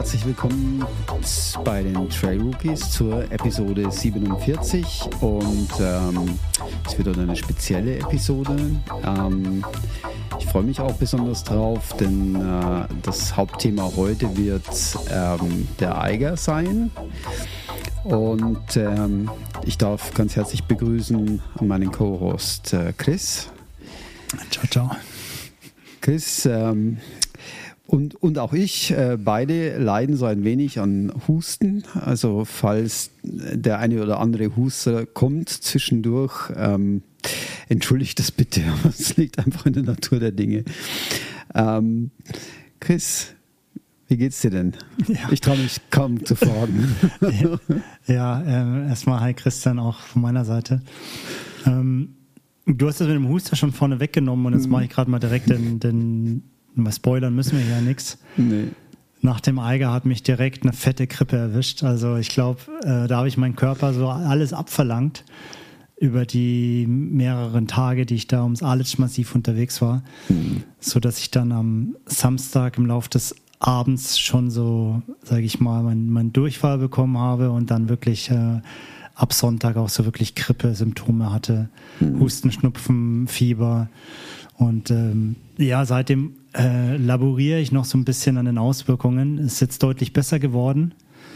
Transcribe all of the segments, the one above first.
herzlich willkommen bei den Trail Rookies zur Episode 47 und es wird eine spezielle Episode. Ich freue mich auch besonders drauf, denn das Hauptthema heute wird der Eiger sein. Und ich darf ganz herzlich begrüßen meinen Co-Host Chris. Ciao, ciao. Chris, und auch ich, beide leiden so ein wenig an Husten. Also falls der eine oder andere Huster kommt zwischendurch, entschuldigt das bitte, aber es liegt einfach in der Natur der Dinge. Chris, wie geht's dir denn? Ja. Ich traue mich kaum zu fragen. Erstmal hi Christian auch von meiner Seite. Du hast das mit dem Huster schon vorne weggenommen und jetzt mache ich gerade mal direkt den bei Spoilern müssen wir ja nichts. Nee. Nach dem Eiger hat mich direkt eine fette Grippe erwischt. Also ich glaube, da habe ich meinen Körper so alles abverlangt über die mehreren Tage, die ich da ums Aletsch-Massiv unterwegs war, sodass ich dann am Samstag im Laufe des Abends schon so, sage ich mal, meinen Durchfall bekommen habe und dann wirklich ab Sonntag auch so wirklich Grippe-Symptome hatte. Husten, Schnupfen, Fieber. Und seitdem laboriere ich noch so ein bisschen an den Auswirkungen. Ist jetzt deutlich besser geworden.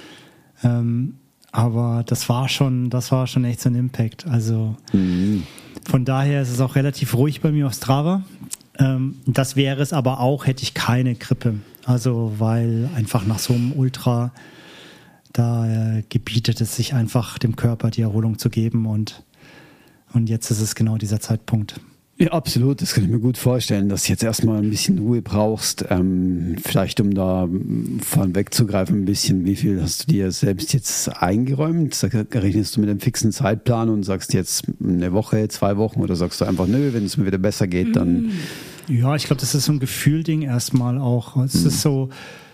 Aber das war schon echt so ein Impact. Also von daher ist es auch relativ ruhig bei mir auf Strava. Das wäre es aber auch, hätte ich keine Grippe. Also weil einfach nach so einem Ultra da gebietet es sich einfach dem Körper die Erholung zu geben und jetzt ist es genau dieser Zeitpunkt. Ja, absolut. Das kann ich mir gut vorstellen, dass du jetzt erstmal ein bisschen Ruhe brauchst. Vielleicht, um da vorn wegzugreifen, ein bisschen, wie viel hast du dir selbst jetzt eingeräumt? Rechnest du mit einem fixen Zeitplan und sagst jetzt eine Woche, 2 Wochen oder sagst du einfach, nö, wenn es mir wieder besser geht, dann... Ja, ich glaube, das ist so ein Gefühlding erstmal auch. Es ist so,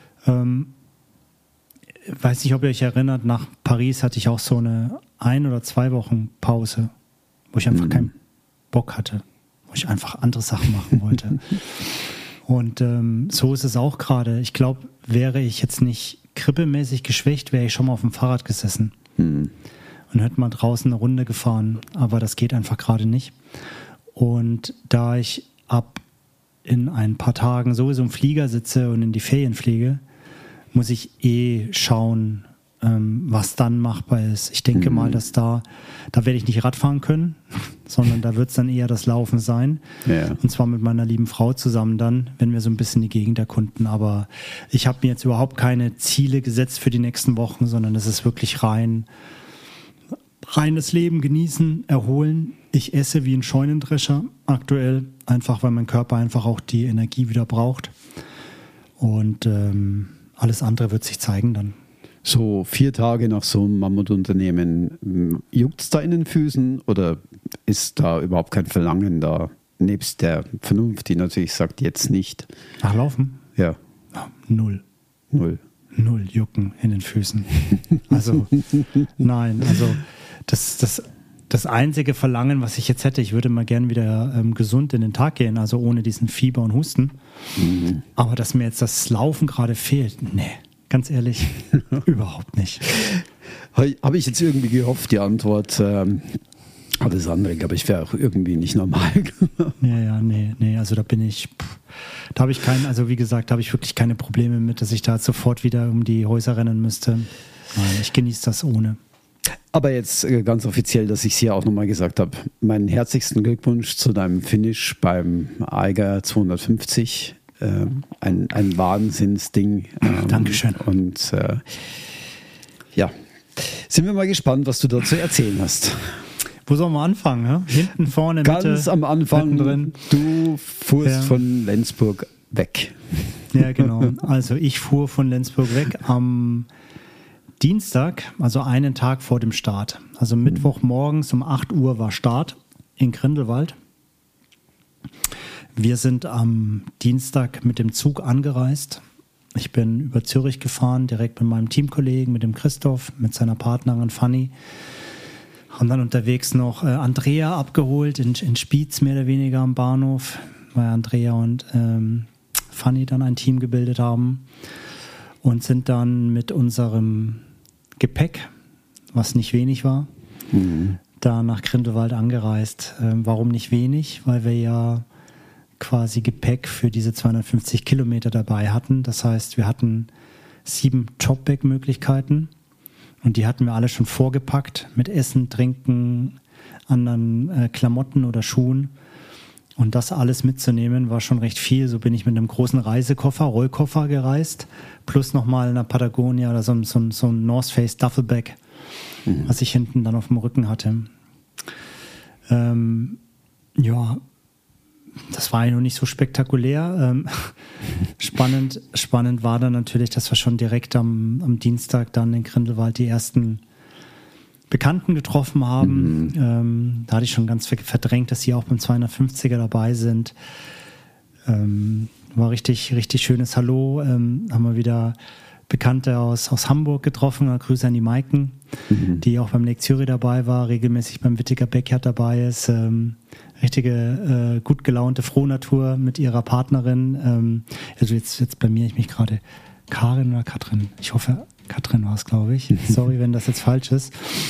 weiß nicht, ob ihr euch erinnert, nach Paris hatte ich auch so eine 1 oder 2 Wochen Pause, wo ich einfach keinen Bock hatte. Wo ich einfach andere Sachen machen wollte. Und so ist es auch gerade. Ich glaube, wäre ich jetzt nicht grippemäßig geschwächt, wäre ich schon mal auf dem Fahrrad gesessen und hätte mal draußen eine Runde gefahren. Aber das geht einfach gerade nicht. Und da ich ab in ein paar Tagen sowieso im Flieger sitze und in die Ferien fliege, muss ich schauen, was dann machbar ist. Ich denke mal, dass da werde ich nicht Radfahren können, sondern da wird es dann eher das Laufen sein. Ja. Und zwar mit meiner lieben Frau zusammen dann, wenn wir so ein bisschen die Gegend erkunden. Aber ich habe mir jetzt überhaupt keine Ziele gesetzt für die nächsten Wochen, sondern es ist wirklich reines Leben genießen, erholen. Ich esse wie ein Scheunendrescher aktuell, einfach weil mein Körper einfach auch die Energie wieder braucht. Und alles andere wird sich zeigen dann. So 4 Tage nach so einem Mammutunternehmen, juckt es da in den Füßen oder ist da überhaupt kein Verlangen da, nebst der Vernunft, die natürlich sagt, jetzt nicht? Nach Laufen? Ja. Null Jucken in den Füßen. Also nein, also das einzige Verlangen, was ich jetzt hätte, ich würde mal gern wieder gesund in den Tag gehen, also ohne diesen Fieber und Husten. Aber dass mir jetzt das Laufen gerade fehlt, nee. Ganz ehrlich, überhaupt nicht. Habe ich jetzt irgendwie gehofft, die Antwort. Alles andere, glaube ich, wäre auch irgendwie nicht normal. Nee, also da habe ich wie gesagt, da habe ich wirklich keine Probleme mit, dass ich da sofort wieder um die Häuser rennen müsste. Nein, ich genieße das ohne. Aber jetzt ganz offiziell, dass ich es hier auch nochmal gesagt habe, meinen herzlichsten Glückwunsch zu deinem Finish beim Eiger 250. Ein Wahnsinnsding. Dankeschön. Und sind wir mal gespannt, was du dazu erzählen hast. Wo sollen wir anfangen? Ja? Hinten, vorne, Mitte? Ganz am Anfang, drin. Du fuhrst von Lenzburg weg. Ja, genau. Also ich fuhr von Lenzburg weg am Dienstag, also einen Tag vor dem Start. Also Mittwochmorgens um 8 Uhr war Start in Grindelwald. Wir sind am Dienstag mit dem Zug angereist. Ich bin über Zürich gefahren, direkt mit meinem Teamkollegen, mit dem Christoph, mit seiner Partnerin Fanny. Haben dann unterwegs noch Andrea abgeholt in Spiez, mehr oder weniger am Bahnhof, weil Andrea und Fanny dann ein Team gebildet haben. und sind dann mit unserem Gepäck, was nicht wenig war, da nach Grindelwald angereist. Warum nicht wenig? Weil wir ja quasi Gepäck für diese 250 Kilometer dabei hatten. Das heißt, wir hatten 7 Dropback-Möglichkeiten und die hatten wir alle schon vorgepackt mit Essen, Trinken, anderen Klamotten oder Schuhen. Und das alles mitzunehmen, war schon recht viel. So bin ich mit einem großen Reisekoffer, Rollkoffer gereist, plus nochmal einer Patagonia oder so ein North Face Duffelbag, was ich hinten dann auf dem Rücken hatte. Ja, das war ja noch nicht so spektakulär. Spannend war dann natürlich, dass wir schon direkt am Dienstag dann in Grindelwald die ersten Bekannten getroffen haben. Da hatte ich schon ganz verdrängt, dass sie auch beim 250er dabei sind. War richtig, richtig schönes Hallo. Haben wir wieder Bekannte aus Hamburg getroffen. Grüße an die Maiken, die auch beim Lake Zürich dabei war, regelmäßig beim Wittiger Backyard dabei ist. Richtige gut gelaunte Frohnatur mit ihrer Partnerin. Also jetzt blamiere ich mich gerade. Karin oder Katrin? Ich hoffe, Katrin war es, glaube ich. Sorry, wenn das jetzt falsch ist.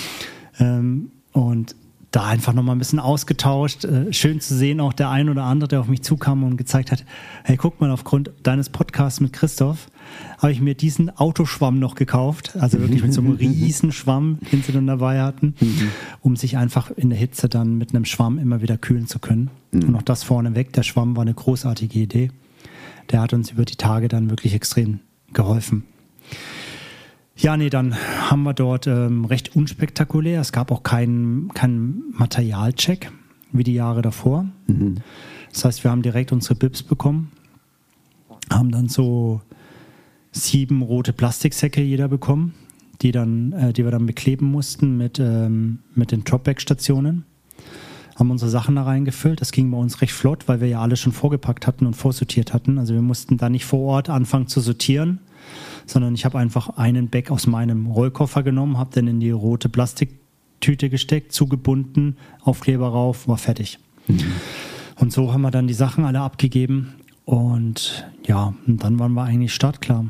Und da einfach nochmal ein bisschen ausgetauscht. Schön zu sehen, auch der ein oder andere, der auf mich zukam und gezeigt hat, hey, guck mal, aufgrund deines Podcasts mit Christoph habe ich mir diesen Autoschwamm noch gekauft. Also wirklich mit so einem riesen Schwamm, den sie dann dabei hatten, um sich einfach in der Hitze dann mit einem Schwamm immer wieder kühlen zu können. Und auch das vorneweg, der Schwamm war eine großartige Idee. Der hat uns über die Tage dann wirklich extrem geholfen. Ja, nee, dann haben wir dort recht unspektakulär. Es gab auch keinen Materialcheck wie die Jahre davor. Das heißt, wir haben direkt unsere Bibs bekommen, haben dann so 7 rote Plastiksäcke jeder bekommen, die wir dann bekleben mussten mit den Dropback-Stationen. Haben unsere Sachen da reingefüllt. Das ging bei uns recht flott, weil wir ja alles schon vorgepackt hatten und vorsortiert hatten. Also wir mussten da nicht vor Ort anfangen zu sortieren, sondern ich habe einfach einen Bag aus meinem Rollkoffer genommen, habe den in die rote Plastiktüte gesteckt, zugebunden, Aufkleber rauf, war fertig. Und so haben wir dann die Sachen alle abgegeben und ja, und dann waren wir eigentlich startklar.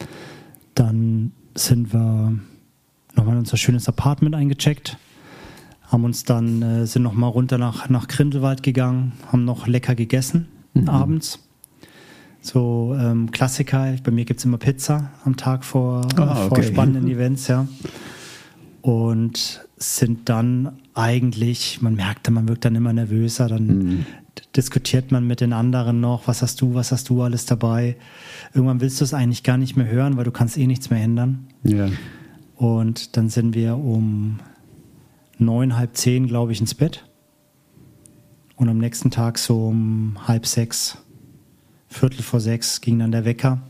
Dann sind wir nochmal in unser schönes Apartment eingecheckt, haben uns dann, sind nochmal runter nach Grindelwald gegangen, haben noch lecker gegessen abends. So Klassiker, bei mir gibt es immer Pizza am Tag vor spannenden Events, ja. Und sind dann eigentlich, man wirkt dann immer nervöser, dann diskutiert man mit den anderen noch, was hast du alles dabei. Irgendwann willst du es eigentlich gar nicht mehr hören, weil du kannst eh nichts mehr ändern. Ja. Und dann sind wir um 9, halb 10, glaube ich, ins Bett. Und am nächsten Tag so um 5:30, 5:45 ging dann der Wecker.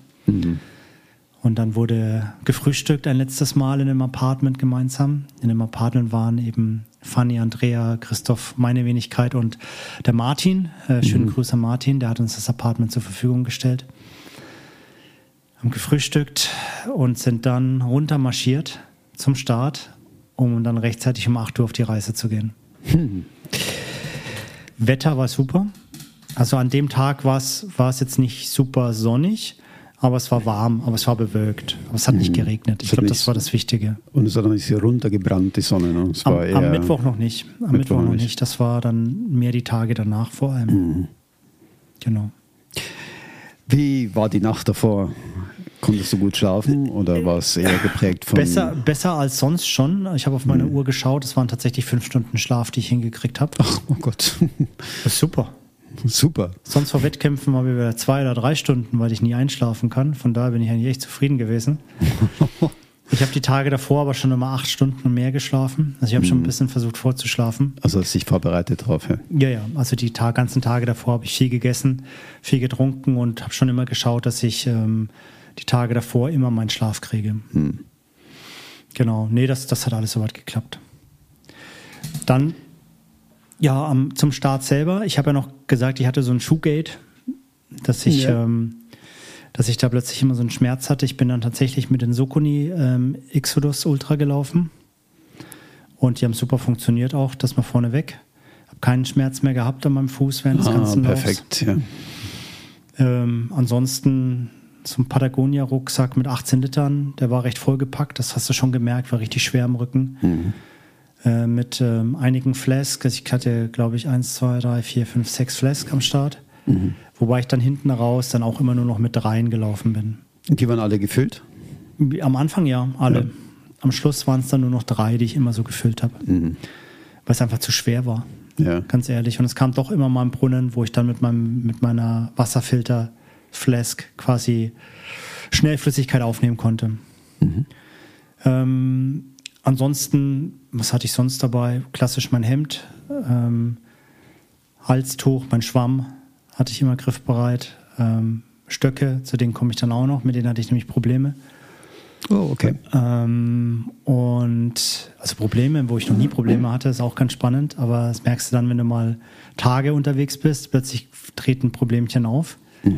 Und dann wurde gefrühstückt ein letztes Mal in einem Apartment gemeinsam. In dem Apartment waren eben Fanny, Andrea, Christoph, meine Wenigkeit und der Martin. Schönen Gruß an Martin, der hat uns das Apartment zur Verfügung gestellt. Haben gefrühstückt und sind dann runtermarschiert zum Start, um dann rechtzeitig um 8 Uhr auf die Reise zu gehen. Wetter war super. Also an dem Tag war es jetzt nicht super sonnig, aber es war warm, aber es war bewölkt. Aber es hat nicht geregnet. Ich glaube, das war das Wichtige. Und es hat noch nicht so runtergebrannt, die Sonne. Ne? Es war am Mittwoch noch nicht. Am Mittwoch noch nicht. Das war dann mehr die Tage danach vor allem. Genau. Wie war die Nacht davor? Konntest du gut schlafen oder war es eher geprägt von... Besser als sonst schon. Ich habe auf meine Uhr geschaut. Es waren tatsächlich 5 Stunden Schlaf, die ich hingekriegt habe. Ach, oh Gott. Das ist super. Super. Sonst vor Wettkämpfen habe ich wieder 2 oder 3 Stunden, weil ich nie einschlafen kann. Von daher bin ich eigentlich echt zufrieden gewesen. Ich habe die Tage davor aber schon immer 8 Stunden und mehr geschlafen. Also ich habe schon ein bisschen versucht vorzuschlafen. Also hast dich vorbereitet drauf, ja? Ja. Also die ganzen Tage davor habe ich viel gegessen, viel getrunken und habe schon immer geschaut, dass ich die Tage davor immer meinen Schlaf kriege. Genau. Nee, das hat alles soweit geklappt. Dann ja, zum Start selber. Ich habe ja noch gesagt, ich hatte so ein Shoegate, dass ich da plötzlich immer so einen Schmerz hatte. Ich bin dann tatsächlich mit den Saucony Exodus Ultra gelaufen und die haben super funktioniert auch, das mal vorneweg. Habe keinen Schmerz mehr gehabt an meinem Fuß während des ganzen Laufs. Perfekt, ja. Ansonsten so ein Patagonia-Rucksack mit 18 Litern, der war recht vollgepackt, das hast du schon gemerkt, war richtig schwer im Rücken. Mit einigen Flasks, ich hatte, glaube ich, 1, 2, 3, 4, 5, 6 Flasks am Start, wobei ich dann hinten raus dann auch immer nur noch mit 3 gelaufen bin. Und die waren alle gefüllt? Am Anfang ja, alle. Ja. Am Schluss waren es dann nur noch 3, die ich immer so gefüllt habe, weil es einfach zu schwer war, ganz ehrlich. Und es kam doch immer mal ein Brunnen, wo ich dann mit meiner Wasserfilter-Flask quasi schnell Flüssigkeit aufnehmen konnte. Ansonsten, was hatte ich sonst dabei? Klassisch mein Hemd, Halstuch, mein Schwamm hatte ich immer griffbereit, Stöcke, zu denen komme ich dann auch noch, mit denen hatte ich nämlich Probleme. Oh, okay. Und also Probleme, wo ich noch nie Probleme hatte, ist auch ganz spannend, aber das merkst du dann, wenn du mal Tage unterwegs bist, plötzlich treten Problemchen auf.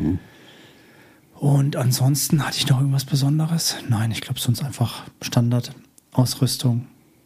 Und ansonsten hatte ich noch irgendwas Besonderes? Nein, ich glaube sonst einfach Standardausrüstung.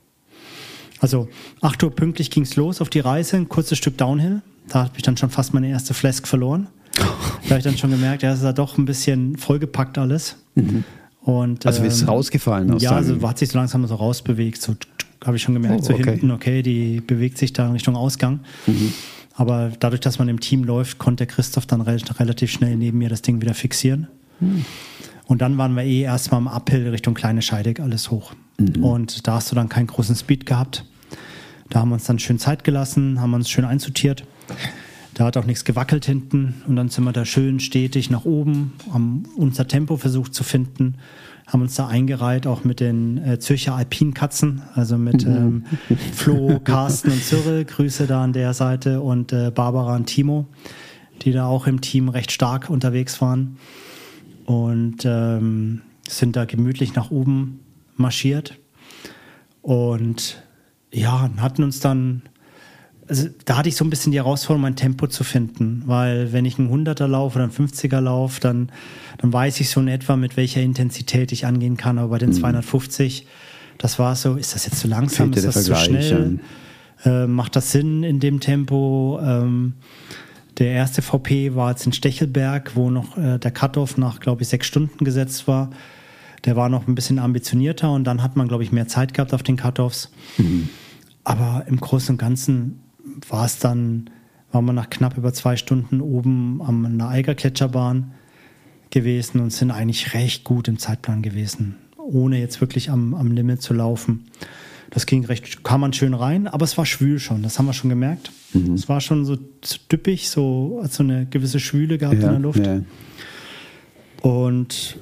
Also 8 Uhr pünktlich ging es los auf die Reise, ein kurzes Stück Downhill. Da habe ich dann schon fast meine erste Flask verloren. Da habe ich dann schon gemerkt, ja, es ist ja doch ein bisschen vollgepackt alles. Und, also ist es rausgefallen? Ja, also hat sich so langsam so rausbewegt. So habe ich schon gemerkt, so hinten, okay, die bewegt sich da in Richtung Ausgang. Aber dadurch, dass man im Team läuft, konnte Christoph dann relativ schnell neben mir das Ding wieder fixieren. Und dann waren wir erstmal am Uphill Richtung Kleine Scheidegg alles hoch. Und da hast du dann keinen großen Speed gehabt. Da haben wir uns dann schön Zeit gelassen, haben uns schön einsortiert. Da hat auch nichts gewackelt hinten und dann sind wir da schön stetig nach oben, haben unser Tempo versucht zu finden, haben uns da eingereiht, auch mit den Zürcher Alpinkatzen, also mit Flo, Carsten und Cyril, Grüße da an der Seite und Barbara und Timo, die da auch im Team recht stark unterwegs waren und sind da gemütlich nach oben marschiert und ja, hatten uns dann, also da hatte ich so ein bisschen die Herausforderung, mein Tempo zu finden, weil wenn ich einen 100er laufe oder einen 50er laufe, dann weiß ich so in etwa, mit welcher Intensität ich angehen kann, aber bei den 250, das war so, ist das jetzt zu langsam, ist das zu schnell, macht das Sinn in dem Tempo? Der erste VP war jetzt in Stechelberg, wo noch der Cut-Off nach, glaube ich, 6 Stunden gesetzt war. Der war noch ein bisschen ambitionierter und dann hat man, glaube ich, mehr Zeit gehabt auf den Cut-Offs. Aber im Großen und Ganzen waren wir nach knapp über 2 Stunden oben an der Eiger-Gletscherbahn gewesen und sind eigentlich recht gut im Zeitplan gewesen, ohne jetzt wirklich am Limit zu laufen. Das kam man schön rein, aber es war schwül schon, das haben wir schon gemerkt. Es war schon so düppig, so hat so eine gewisse Schwüle gehabt in der Luft. Ja. Und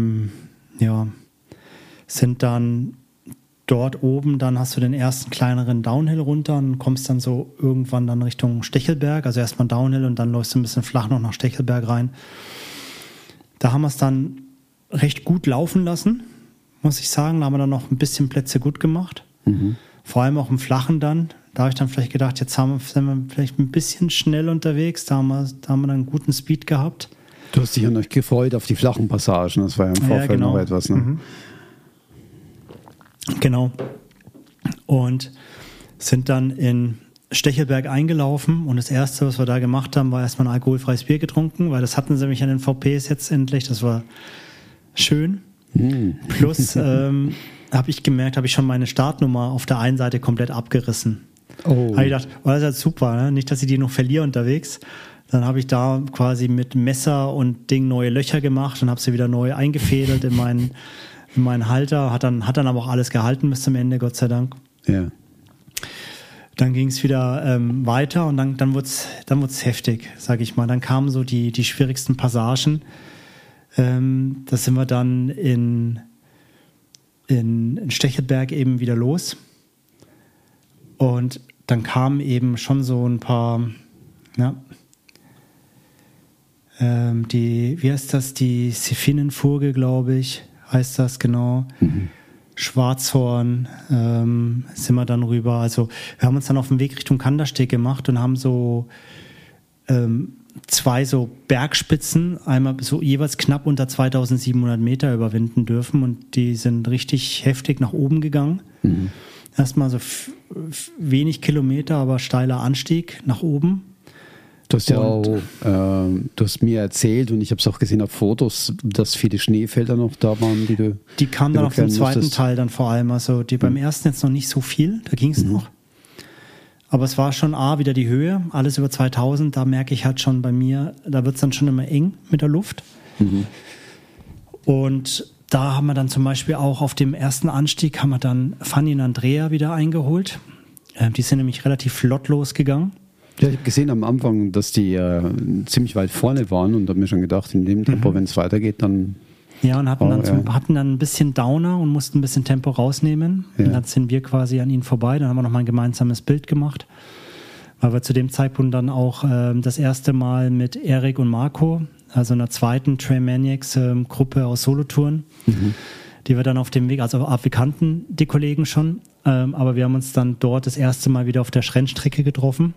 sind dann dort oben, dann hast du den ersten kleineren Downhill runter und kommst dann so irgendwann dann Richtung Stechelberg, also erstmal Downhill und dann läufst du ein bisschen flach noch nach Stechelberg rein. Da haben wir es dann recht gut laufen lassen, muss ich sagen. Da haben wir dann noch ein bisschen Plätze gut gemacht. Vor allem auch im Flachen dann. Da habe ich dann vielleicht gedacht, jetzt sind wir vielleicht ein bisschen schnell unterwegs. Da haben wir dann einen guten Speed gehabt. Du hast dich ja noch gefreut auf die flachen Passagen. Das war ja im Vorfeld noch etwas. Ne? Genau. Und sind dann in Stechelberg eingelaufen und das Erste, was wir da gemacht haben, war erstmal ein alkoholfreies Bier getrunken, weil das hatten sie nämlich an den VPs jetzt endlich. Das war schön. Plus habe ich schon meine Startnummer auf der einen Seite komplett abgerissen. Habe ich gedacht, das ist ja super, ne? Nicht, dass ich die noch verliere unterwegs. Dann habe ich da quasi mit Messer und Ding neue Löcher gemacht und habe sie wieder neu eingefädelt in meinen Halter. Hat dann aber auch alles gehalten bis zum Ende, Gott sei Dank. Ja. Dann ging es wieder weiter und dann wurde es heftig, sage ich mal. Dann kamen so die schwierigsten Passagen. Da sind wir dann in Stechelberg eben wieder los. Und dann kamen eben schon so ein paar, wie heißt das, die Siphinenfurge, glaube ich, heißt das genau. Schwarzhorn sind wir dann rüber. Also wir haben uns dann auf den Weg Richtung Kandersteg gemacht und haben so 2 so Bergspitzen, einmal so jeweils knapp unter 2700 Meter überwinden dürfen und die sind richtig heftig nach oben gegangen. Erstmal so wenig Kilometer, aber steiler Anstieg nach oben. Du hast ja auch, du hast mir erzählt und ich habe es auch gesehen auf Fotos, dass viele Schneefelder noch da waren, die kamen dann auf dem zweiten Teil dann vor allem. Also die beim ersten jetzt noch nicht so viel, da ging es noch. Aber es war schon wieder die Höhe, alles über 2000, da merke ich halt schon bei mir, da wird es dann schon immer eng mit der Luft. Und da haben wir dann zum Beispiel auch auf dem ersten Anstieg haben wir dann Fanny und Andrea wieder eingeholt. Die sind nämlich relativ flott losgegangen. Ja, ich habe gesehen am Anfang, dass die ziemlich weit vorne waren und habe mir schon gedacht, in dem Tempo, wenn es weitergeht, dann... Ja, und hatten dann ein bisschen Downer und mussten ein bisschen Tempo rausnehmen. Ja. Und dann sind wir quasi an ihnen vorbei. Dann haben wir nochmal ein gemeinsames Bild gemacht, weil wir zu dem Zeitpunkt dann auch das erste Mal mit Erik und Marco, also einer zweiten Trailmaniacs Gruppe aus Solotouren, die wir dann auf dem Weg, also wir kannten die Kollegen schon, aber wir haben uns dann dort das erste Mal wieder auf der Rennstrecke getroffen.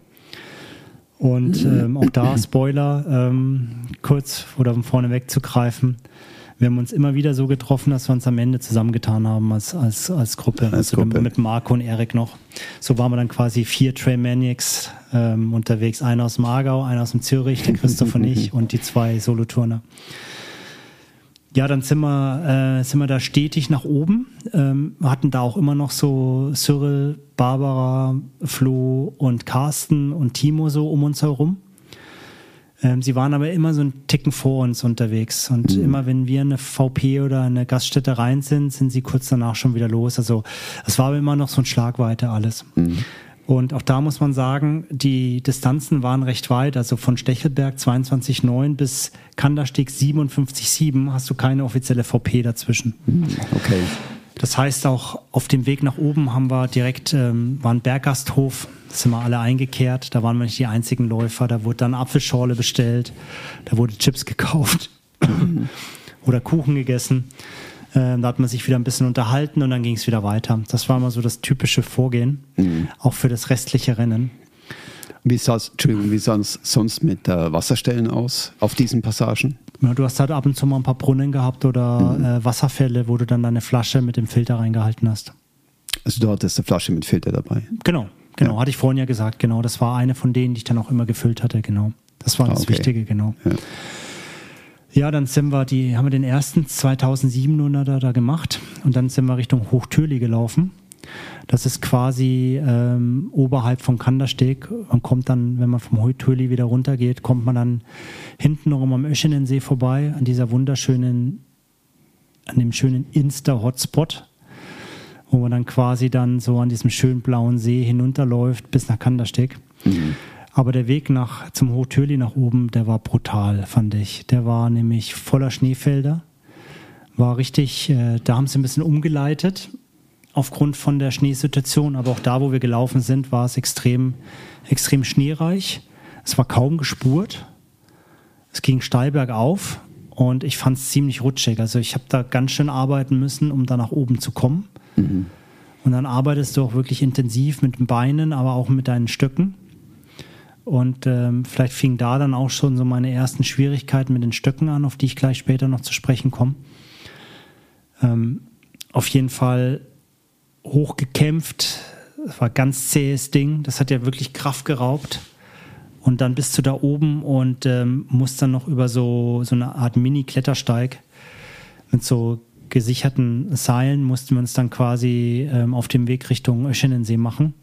Und auch da, Spoiler, kurz oder um vorne wegzugreifen, wir haben uns immer wieder so getroffen, dass wir uns am Ende zusammengetan haben als Gruppe. Gruppe. Mit Marco und Erik noch. So waren wir dann quasi 4 Trailmaniacs unterwegs. Einer aus dem Aargau, einer aus dem Zürich, der Christoph und ich und die 2 Soloturner. Ja, dann sind wir da stetig nach oben. Wir hatten da auch immer noch so Cyril, Barbara, Flo und Carsten und Timo so um uns herum. Sie waren aber immer so einen Ticken vor uns unterwegs. Und immer wenn wir eine VP oder eine Gaststätte rein sind sie kurz danach schon wieder los. Also es war aber immer noch so ein Schlagweite alles. Und auch da muss man sagen, die Distanzen waren recht weit. Also von Stechelberg 22,9 bis Kandersteg 57,7 hast du keine offizielle VP dazwischen. Okay. Das heißt auch auf dem Weg nach oben haben wir direkt, war ein Berggasthof, da sind wir alle eingekehrt, da waren wir nicht die einzigen Läufer, da wurde dann Apfelschorle bestellt, da wurde Chips gekauft oder Kuchen gegessen, da hat man sich wieder ein bisschen unterhalten und dann ging es wieder weiter. Das war immer so das typische Vorgehen, auch für das restliche Rennen. Wie sah es sonst mit Wasserstellen aus auf diesen Passagen? Ja, du hast halt ab und zu mal ein paar Brunnen gehabt oder Wasserfälle, wo du dann deine Flasche mit dem Filter reingehalten hast. Also du hattest eine Flasche mit Filter dabei? Genau. Ja. Hatte ich vorhin ja gesagt, genau. Das war eine von denen, die ich dann auch immer gefüllt hatte, genau. Das war das Wichtige, genau. Ja, dann haben wir den ersten 2700er da gemacht und dann sind wir Richtung Hochtürli gelaufen. Das ist quasi oberhalb vom Kandersteg. Man kommt dann, wenn man vom Hochtürli wieder runtergeht, kommt man dann hinten noch am Öschinensee vorbei, an dem schönen Insta-Hotspot, wo man dann quasi dann so an diesem schönen blauen See hinunterläuft bis nach Kandersteg. Aber der Weg zum Hochtürli nach oben, der war brutal, fand ich. Der war nämlich voller Schneefelder. War richtig, da haben sie ein bisschen umgeleitet aufgrund von der Schneesituation, aber auch da, wo wir gelaufen sind, war es extrem, extrem schneereich. Es war kaum gespurt. Es ging steil bergauf und ich fand es ziemlich rutschig. Also ich habe da ganz schön arbeiten müssen, um da nach oben zu kommen. Und dann arbeitest du auch wirklich intensiv mit den Beinen, aber auch mit deinen Stöcken. Und vielleicht fing da dann auch schon so meine ersten Schwierigkeiten mit den Stöcken an, auf die ich gleich später noch zu sprechen komme. Auf jeden Fall hochgekämpft. Das war ein ganz zähes Ding. Das hat ja wirklich Kraft geraubt. Und dann bist du da oben und musst dann noch über so eine Art Mini-Klettersteig mit so gesicherten Seilen mussten wir uns dann quasi auf dem Weg Richtung Öschinensee machen.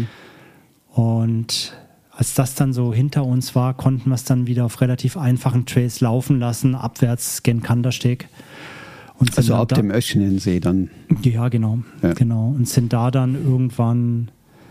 Und als das dann so hinter uns war, konnten wir es dann wieder auf relativ einfachen Trails laufen lassen, abwärts gen Kandersteg. Also ab dem Öschinensee dann? Ja, genau. Und sind da dann irgendwann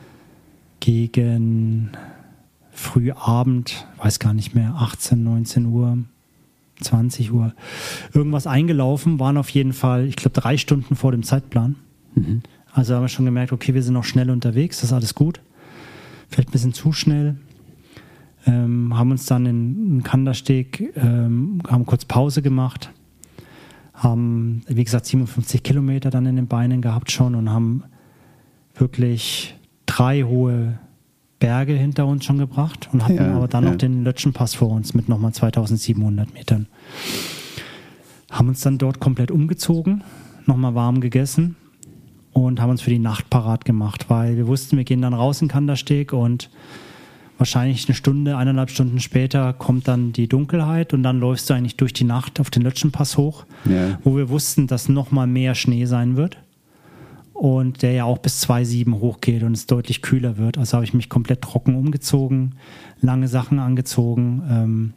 gegen Frühabend, weiß gar nicht mehr, 18, 19 Uhr, 20 Uhr, irgendwas eingelaufen, waren auf jeden Fall, ich glaube, 3 Stunden vor dem Zeitplan. Also haben wir schon gemerkt, okay, wir sind noch schnell unterwegs, das ist alles gut. Vielleicht ein bisschen zu schnell. Haben uns dann in Kandersteg, haben kurz Pause gemacht, haben, wie gesagt, 57 Kilometer dann in den Beinen gehabt schon und haben wirklich 3 hohe Berge hinter uns schon gebracht und hatten aber dann noch den Lötschenpass vor uns mit nochmal 2700 Metern. Haben uns dann dort komplett umgezogen, nochmal warm gegessen und haben uns für die Nacht parat gemacht, weil wir wussten, wir gehen dann raus in Kandersteg und wahrscheinlich eine Stunde, 1,5 Stunden später kommt dann die Dunkelheit und dann läufst du eigentlich durch die Nacht auf den Lötschenpass hoch, wo wir wussten, dass nochmal mehr Schnee sein wird und der ja auch bis 2,7 hochgeht und es deutlich kühler wird. Also habe ich mich komplett trocken umgezogen, lange Sachen angezogen,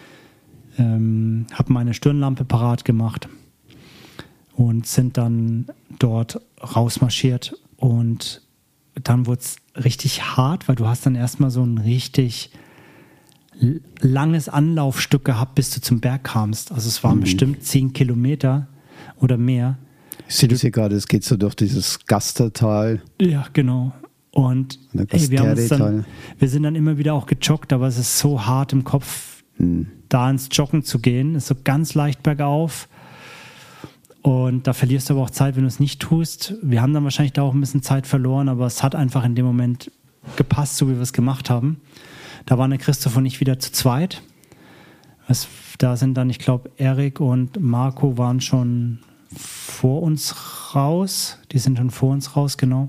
habe meine Stirnlampe parat gemacht und sind dann dort rausmarschiert und dann wurde es richtig hart, weil du hast dann erstmal so ein richtig langes Anlaufstück gehabt, bis du zum Berg kamst. Also es waren bestimmt 10 Kilometer oder mehr. Ich sehe das hier gerade, es geht so durch dieses Gastertal. Ja, genau. Und wir sind dann immer wieder auch gejoggt, aber es ist so hart im Kopf, da ins Joggen zu gehen. Ist so ganz leicht bergauf. Und da verlierst du aber auch Zeit, wenn du es nicht tust. Wir haben dann wahrscheinlich da auch ein bisschen Zeit verloren, aber es hat einfach in dem Moment gepasst, so wie wir es gemacht haben. Da waren der Christoph und ich wieder zu zweit. Da sind dann, ich glaube, Erik und Marco waren schon vor uns raus. Die sind schon vor uns raus, genau.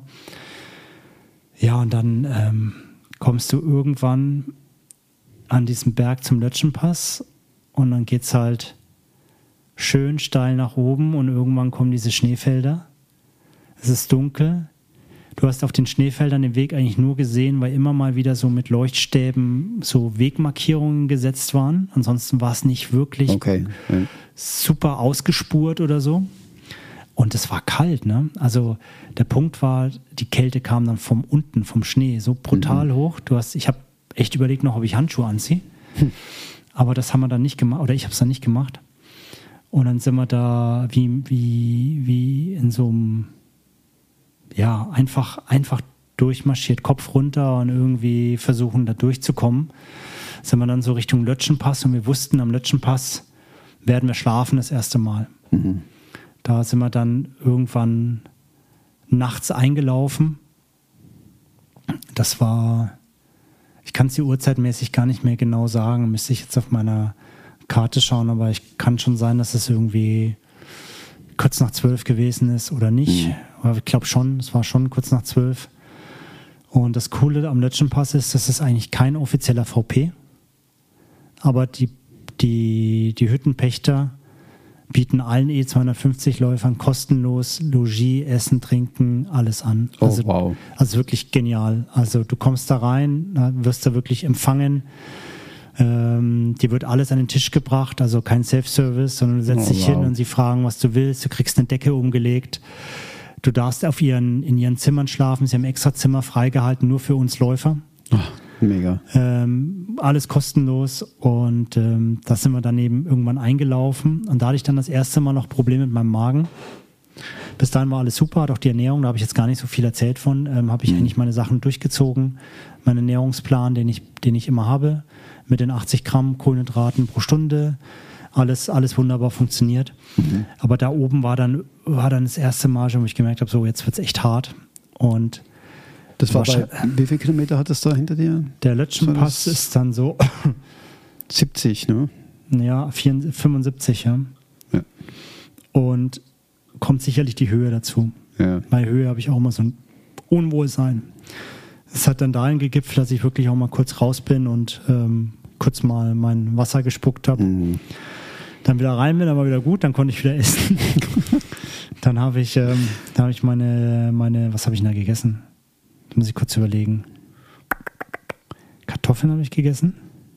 Ja, und dann kommst du irgendwann an diesem Berg zum Lötschenpass und dann geht es halt schön steil nach oben und irgendwann kommen diese Schneefelder. Es ist dunkel. Du hast auf den Schneefeldern den Weg eigentlich nur gesehen, weil immer mal wieder so mit Leuchtstäben so Wegmarkierungen gesetzt waren. Ansonsten war es nicht wirklich super ausgespurt oder so. Und es war kalt, ne? Also der Punkt war, die Kälte kam dann vom unten, vom Schnee, so brutal hoch. Ich habe echt überlegt noch, ob ich Handschuhe anziehe. Aber das haben wir dann nicht gemacht, oder ich habe es dann nicht gemacht. Und dann sind wir da wie in so einem, ja, einfach durchmarschiert, Kopf runter und irgendwie versuchen, da durchzukommen. Sind wir dann so Richtung Lötschenpass und wir wussten, am Lötschenpass werden wir schlafen das erste Mal. Da sind wir dann irgendwann nachts eingelaufen. Das war, ich kann es dir uhrzeitmäßig gar nicht mehr genau sagen, müsste ich jetzt auf meiner Karte schauen, aber ich kann schon sein, dass es irgendwie kurz nach 12 gewesen ist oder nicht. Aber ich glaube schon, es war schon kurz nach 12. Und das Coole am Lötschenpass ist, das ist eigentlich kein offizieller VP, aber die Hüttenpächter bieten allen E250-Läufern kostenlos Logis, Essen, Trinken, alles an. Also, wow. Also wirklich genial. Also du kommst da rein, wirst da wirklich empfangen. Dir wird alles an den Tisch gebracht, also kein Self-Service, sondern du setzt dich hin und sie fragen, was du willst. Du kriegst eine Decke umgelegt. Du darfst in ihren Zimmern schlafen. Sie haben extra Zimmer freigehalten, nur für uns Läufer. Oh, mega. Alles kostenlos und da sind wir dann eben irgendwann eingelaufen und da hatte ich dann das erste Mal noch Probleme mit meinem Magen. Bis dahin war alles super, hat auch die Ernährung, da habe ich jetzt gar nicht so viel erzählt von, habe ich eigentlich meine Sachen durchgezogen, meinen Ernährungsplan, den ich immer habe, mit den 80 Gramm Kohlenhydraten pro Stunde, alles wunderbar funktioniert. Aber da oben war dann das erste Mal schon, wo ich gemerkt habe, so jetzt wird es echt hart. Und das war wie viele Kilometer hat das da hinter dir? Der Lötschenpass ist dann so 70, ne? Ja, 75, ja. Und kommt sicherlich die Höhe dazu. Ja. Bei Höhe habe ich auch immer so ein Unwohlsein. Es hat dann dahin gegipfelt, dass ich wirklich auch mal kurz raus bin und kurz mal mein Wasser gespuckt habe. Dann wieder rein bin, dann war wieder gut, dann konnte ich wieder essen. Dann habe ich meine, was habe ich denn da gegessen? Da muss ich kurz überlegen. Kartoffeln habe ich gegessen.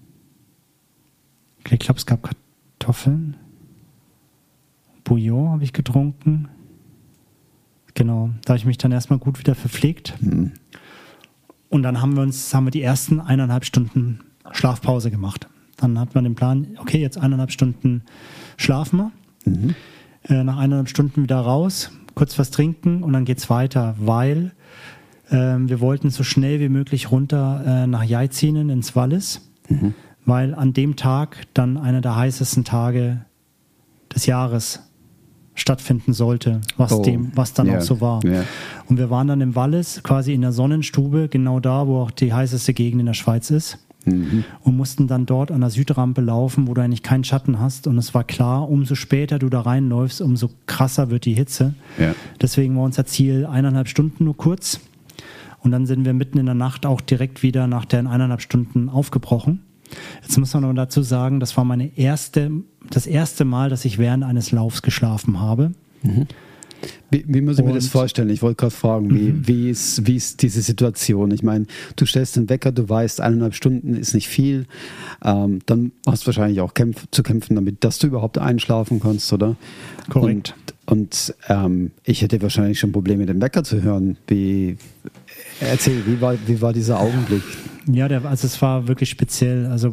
Ich glaube, es gab Kartoffeln. Bouillon habe ich getrunken. Genau, da habe ich mich dann erstmal gut wieder verpflegt. Und dann haben wir die ersten 1,5 Stunden Schlafpause gemacht. Dann hat man den Plan, okay, jetzt 1,5 Stunden schlafen wir. Nach 1,5 Stunden wieder raus, kurz was trinken und dann geht's weiter, weil wir wollten so schnell wie möglich runter nach Jaizinen ins Wallis, weil an dem Tag dann einer der heißesten Tage des Jahres stattfinden sollte, was dann auch so war. Yeah. Und wir waren dann im Wallis, quasi in der Sonnenstube, genau da, wo auch die heißeste Gegend in der Schweiz ist. Und mussten dann dort an der Südrampe laufen, wo du eigentlich keinen Schatten hast. Und es war klar, umso später du da reinläufst, umso krasser wird die Hitze. Ja. Deswegen war unser Ziel 1,5 Stunden nur kurz. Und dann sind wir mitten in der Nacht auch direkt wieder nach den 1,5 Stunden aufgebrochen. Jetzt muss man noch dazu sagen, das war das erste Mal, dass ich während eines Laufs geschlafen habe. Mhm. Wie muss ich mir das vorstellen? Ich wollte gerade fragen, wie ist diese Situation? Ich meine, du stellst den Wecker, du weißt, 1,5 Stunden ist nicht viel. Dann hast du wahrscheinlich auch zu kämpfen damit, dass du überhaupt einschlafen kannst, oder? Korrekt. Und ich hätte wahrscheinlich schon Probleme, den Wecker zu hören. Erzähl, wie war dieser Augenblick? Ja, also es war wirklich speziell. Also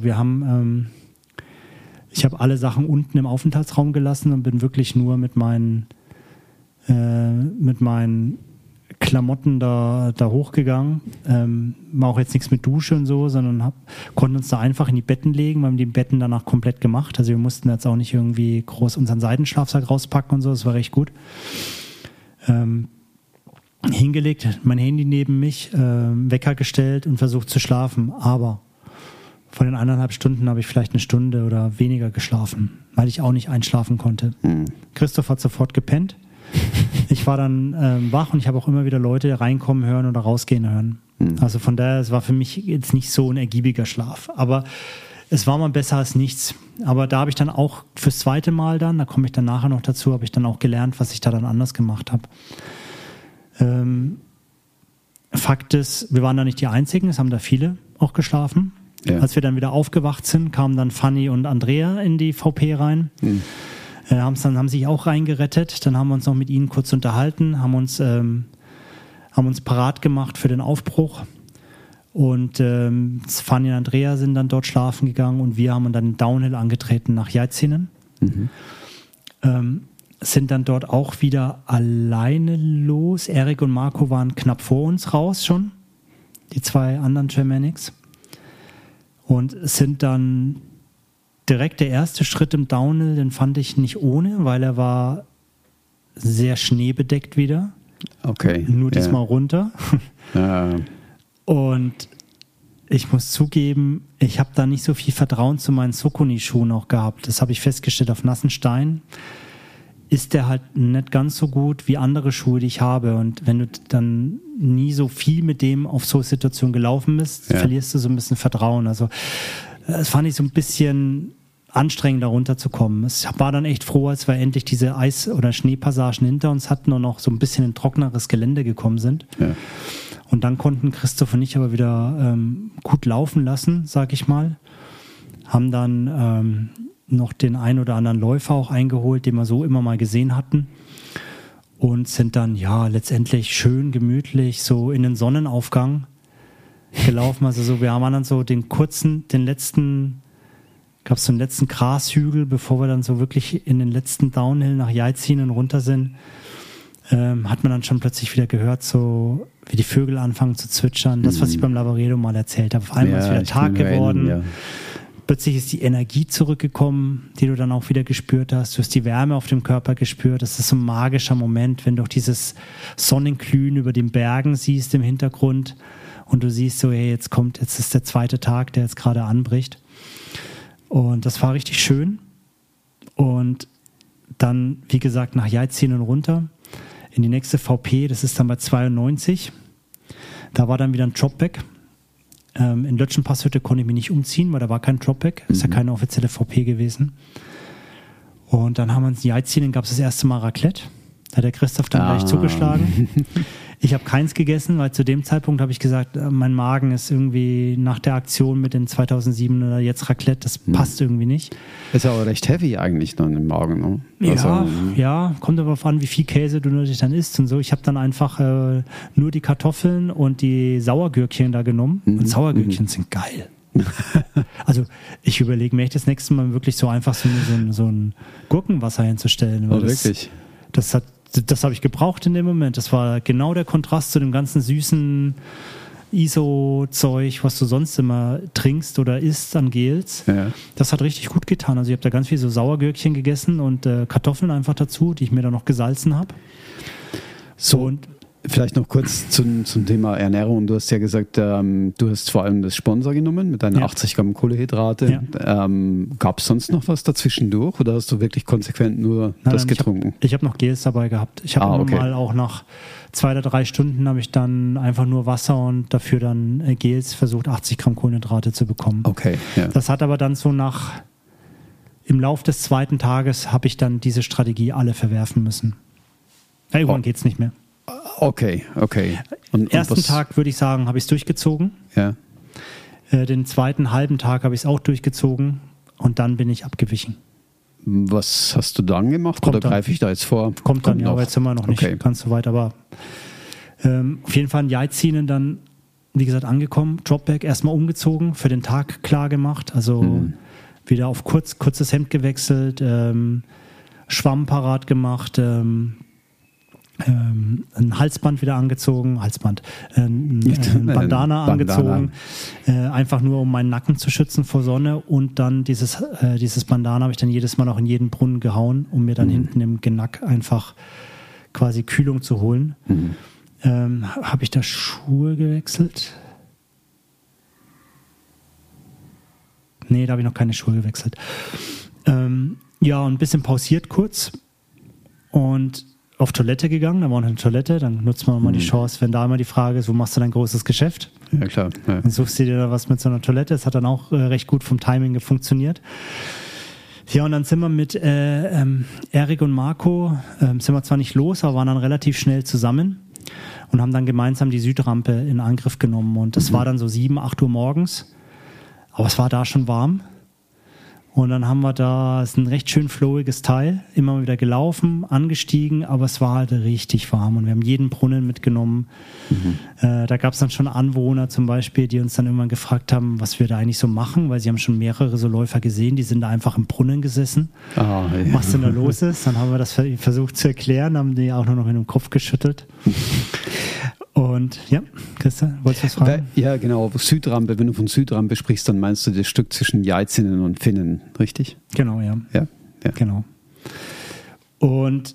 ich habe alle Sachen unten im Aufenthaltsraum gelassen und bin wirklich nur mit meinen Klamotten da hochgegangen. War auch jetzt nichts mit Dusche und so, sondern konnten uns da einfach in die Betten legen. Wir haben die Betten danach komplett gemacht. Also wir mussten jetzt auch nicht irgendwie groß unseren Seidenschlafsack rauspacken und so. Das war recht gut. Hingelegt, mein Handy neben mich, Wecker gestellt und versucht zu schlafen. Aber von den 1,5 Stunden habe ich vielleicht 1 Stunde oder weniger geschlafen, weil ich auch nicht einschlafen konnte. Christoph hat sofort gepennt. Ich war dann wach und ich habe auch immer wieder Leute reinkommen hören oder rausgehen hören. Also von daher, es war für mich jetzt nicht so ein ergiebiger Schlaf. Aber es war mal besser als nichts. Aber da habe ich dann auch fürs zweite Mal da komme ich dann nachher noch dazu, habe ich dann auch gelernt, was ich da dann anders gemacht habe. Fakt ist, wir waren da nicht die Einzigen, es haben da viele auch geschlafen. Ja. Als wir dann wieder aufgewacht sind, kamen dann Fanny und Andrea in die VP rein. Haben sich auch reingerettet. Dann haben wir uns noch mit ihnen kurz unterhalten, haben uns parat gemacht für den Aufbruch. Und Fanny und Andrea sind dann dort schlafen gegangen und wir haben dann den Downhill angetreten nach Jaitzinen. Sind dann dort auch wieder alleine los. Erik und Marco waren knapp vor uns raus schon, die 2 anderen Germanics. Und sind dann direkt der erste Schritt im Downhill, den fand ich nicht ohne, weil er war sehr schneebedeckt wieder. Okay. Nur diesmal runter. Ja. Und ich muss zugeben, ich habe da nicht so viel Vertrauen zu meinen Sokuni-Schuhen auch gehabt. Das habe ich festgestellt, auf nassen Stein ist der halt nicht ganz so gut wie andere Schuhe, die ich habe. Und wenn du dann nie so viel mit dem auf so Situationen gelaufen bist, verlierst du so ein bisschen Vertrauen. Also das fand ich so ein bisschen anstrengend, da runterzukommen. Ich war dann echt froh, als wir endlich diese Eis- oder Schneepassagen hinter uns hatten und noch so ein bisschen in trockeneres Gelände gekommen sind. Ja. Und dann konnten Christoph und ich aber wieder gut laufen lassen, sag ich mal. Haben dann noch den ein oder anderen Läufer auch eingeholt, den wir so immer mal gesehen hatten. Und sind dann, letztendlich schön gemütlich so in den Sonnenaufgang gelaufen. Also so, wir haben dann so gab es so einen letzten Grashügel, bevor wir dann so wirklich in den letzten Downhill nach Jaitzinen runter sind, hat man dann schon plötzlich wieder gehört, so wie die Vögel anfangen zu zwitschern. Das, was ich beim Lavaredo mal erzählt habe. Auf einmal ist wieder Tag geworden. Ja. Plötzlich ist die Energie zurückgekommen, die du dann auch wieder gespürt hast. Du hast die Wärme auf dem Körper gespürt. Das ist so ein magischer Moment, wenn du auch dieses Sonnenglühen über den Bergen siehst im Hintergrund und du siehst so, hey, jetzt ist der zweite Tag, der jetzt gerade anbricht. Und das war richtig schön. Und dann, wie gesagt, nach Jaitzinen runter in die nächste VP, das ist dann bei 92. Da war dann wieder ein Dropback. In Lötschenpasshütte konnte ich mich nicht umziehen, weil da war kein Dropback. Ist ja keine offizielle VP gewesen. Und dann haben wir uns in Jaitzinen, gab es das erste Mal Raclette. Da hat der Christoph dann gleich zugeschlagen. Ich habe keins gegessen, weil zu dem Zeitpunkt habe ich gesagt, mein Magen ist irgendwie nach der Aktion mit den 2007 oder jetzt Raclette, das passt irgendwie nicht. Ist ja auch recht heavy eigentlich dann im Magen. Ne? Ja, kommt aber darauf an, wie viel Käse du natürlich dann isst und so. Ich habe dann einfach nur die Kartoffeln und die Sauergürkchen da genommen. Und Sauergürkchen sind geil. Also ich überlege mir echt das nächste Mal wirklich so einfach so ein Gurkenwasser hinzustellen. Weil wirklich? Das habe ich gebraucht in dem Moment. Das war genau der Kontrast zu dem ganzen süßen ISO-Zeug, was du sonst immer trinkst oder isst an Gels. Ja. Das hat richtig gut getan. Also ich habe da ganz viel so Sauergürkchen gegessen und Kartoffeln einfach dazu, die ich mir dann noch gesalzen habe. So, und vielleicht noch kurz zum Thema Ernährung. Du hast ja gesagt, du hast vor allem das Sponsor genommen mit deinen 80 Gramm Kohlenhydrate. Ja. Gab es sonst noch was dazwischendurch oder hast du wirklich konsequent nur das getrunken? Ich hab noch Gels dabei gehabt. Ich habe mal auch nach 2 oder 3 Stunden habe ich dann einfach nur Wasser und dafür dann Gels versucht, 80 Gramm Kohlenhydrate zu bekommen. Okay, ja. Das hat aber dann so im Lauf des 2. Tages habe ich dann diese Strategie alle verwerfen müssen. Irgendwann geht's nicht mehr. Okay. Und ersten Tag würde ich sagen, habe ich es durchgezogen. Ja. Den 2. halben Tag habe ich es auch durchgezogen und dann bin ich abgewichen. Was hast du dann gemacht? Kommt oder dann. Greife ich da jetzt vor? Kommt dann, ja, aber jetzt sind wir noch nicht ganz so weit. Aber auf jeden Fall in Jaizinen dann, wie gesagt, angekommen, Dropback erstmal umgezogen, für den Tag klar gemacht, also wieder auf kurzes Hemd gewechselt, Schwamm parat gemacht, ein Halsband wieder angezogen, ein Bandana angezogen, einfach nur um meinen Nacken zu schützen vor Sonne, und dann dieses Bandana habe ich dann jedes Mal noch in jeden Brunnen gehauen, um mir dann hinten im Genack einfach quasi Kühlung zu holen. Habe ich da Schuhe gewechselt? Nee, da habe ich noch keine Schuhe gewechselt. Ja, und ein bisschen pausiert kurz und auf Toilette gegangen, da war noch eine Toilette, dann nutzt man mal die Chance, wenn da immer die Frage ist, wo machst du dein großes Geschäft? Ja, klar. Ja. Dann suchst du dir da was mit so einer Toilette, das hat dann auch recht gut vom Timing funktioniert. Ja, und dann sind wir mit Erik und Marco, sind wir zwar nicht los, aber waren dann relativ schnell zusammen und haben dann gemeinsam die Südrampe in Angriff genommen, und das war dann so 7, 8 Uhr morgens, aber es war da schon warm. Und dann haben wir da, es ist ein recht schön flowiges Teil, immer wieder gelaufen, angestiegen, aber es war halt richtig warm und wir haben jeden Brunnen mitgenommen. Da gab es dann schon Anwohner zum Beispiel, die uns dann irgendwann gefragt haben, was wir da eigentlich so machen, weil sie haben schon mehrere so Läufer gesehen, die sind da einfach im Brunnen gesessen. Was denn da los ist. Dann haben wir das versucht zu erklären, haben die auch nur noch in den Kopf geschüttelt. Und ja, Christa, wolltest du was fragen? Ja, genau. Südrampe, wenn du von Südrampe sprichst, dann meinst du das Stück zwischen Jaizinen und Finnen, richtig? Genau, ja. Ja. Genau. Und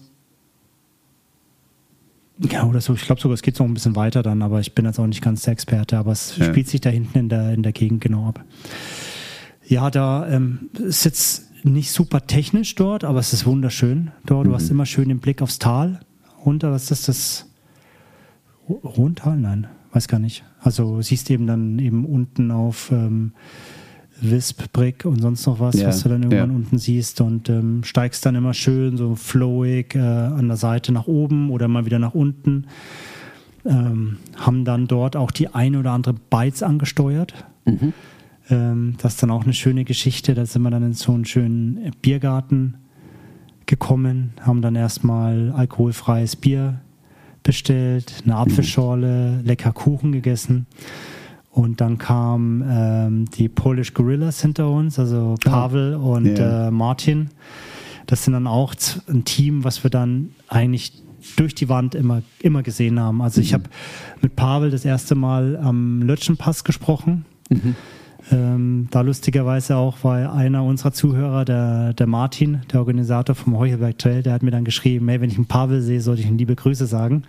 ja, oder so, ich glaube sogar, es geht noch ein bisschen weiter dann, aber ich bin jetzt auch nicht ganz der Experte, aber es spielt sich da hinten in der Gegend genau ab. Ja, da ist jetzt nicht super technisch dort, aber es ist wunderschön dort. Du hast immer schön den Blick aufs Tal runter. Was ist das? Rundtal? Nein, weiß gar nicht. Also siehst eben dann eben unten auf Wisp, Brick und sonst noch was du dann irgendwann unten siehst, und steigst dann immer schön so flowig an der Seite nach oben oder mal wieder nach unten. Haben dann dort auch die ein oder andere Beiz angesteuert. Das ist dann auch eine schöne Geschichte. Da sind wir dann in so einen schönen Biergarten gekommen, haben dann erstmal alkoholfreies Bier bestellt, eine Apfelschorle, lecker Kuchen gegessen, und dann kamen die Polish Gorillas hinter uns, also Pavel und Martin. Das sind dann auch ein Team, was wir dann eigentlich durch die Wand immer gesehen haben. Also ich habe mit Pavel das erste Mal am Lötschenpass gesprochen. Da lustigerweise auch war einer unserer Zuhörer, der Martin, der Organisator vom Heuchelberg Trail, der hat mir dann geschrieben, hey, wenn ich einen Pavel sehe, sollte ich ihm liebe Grüße sagen.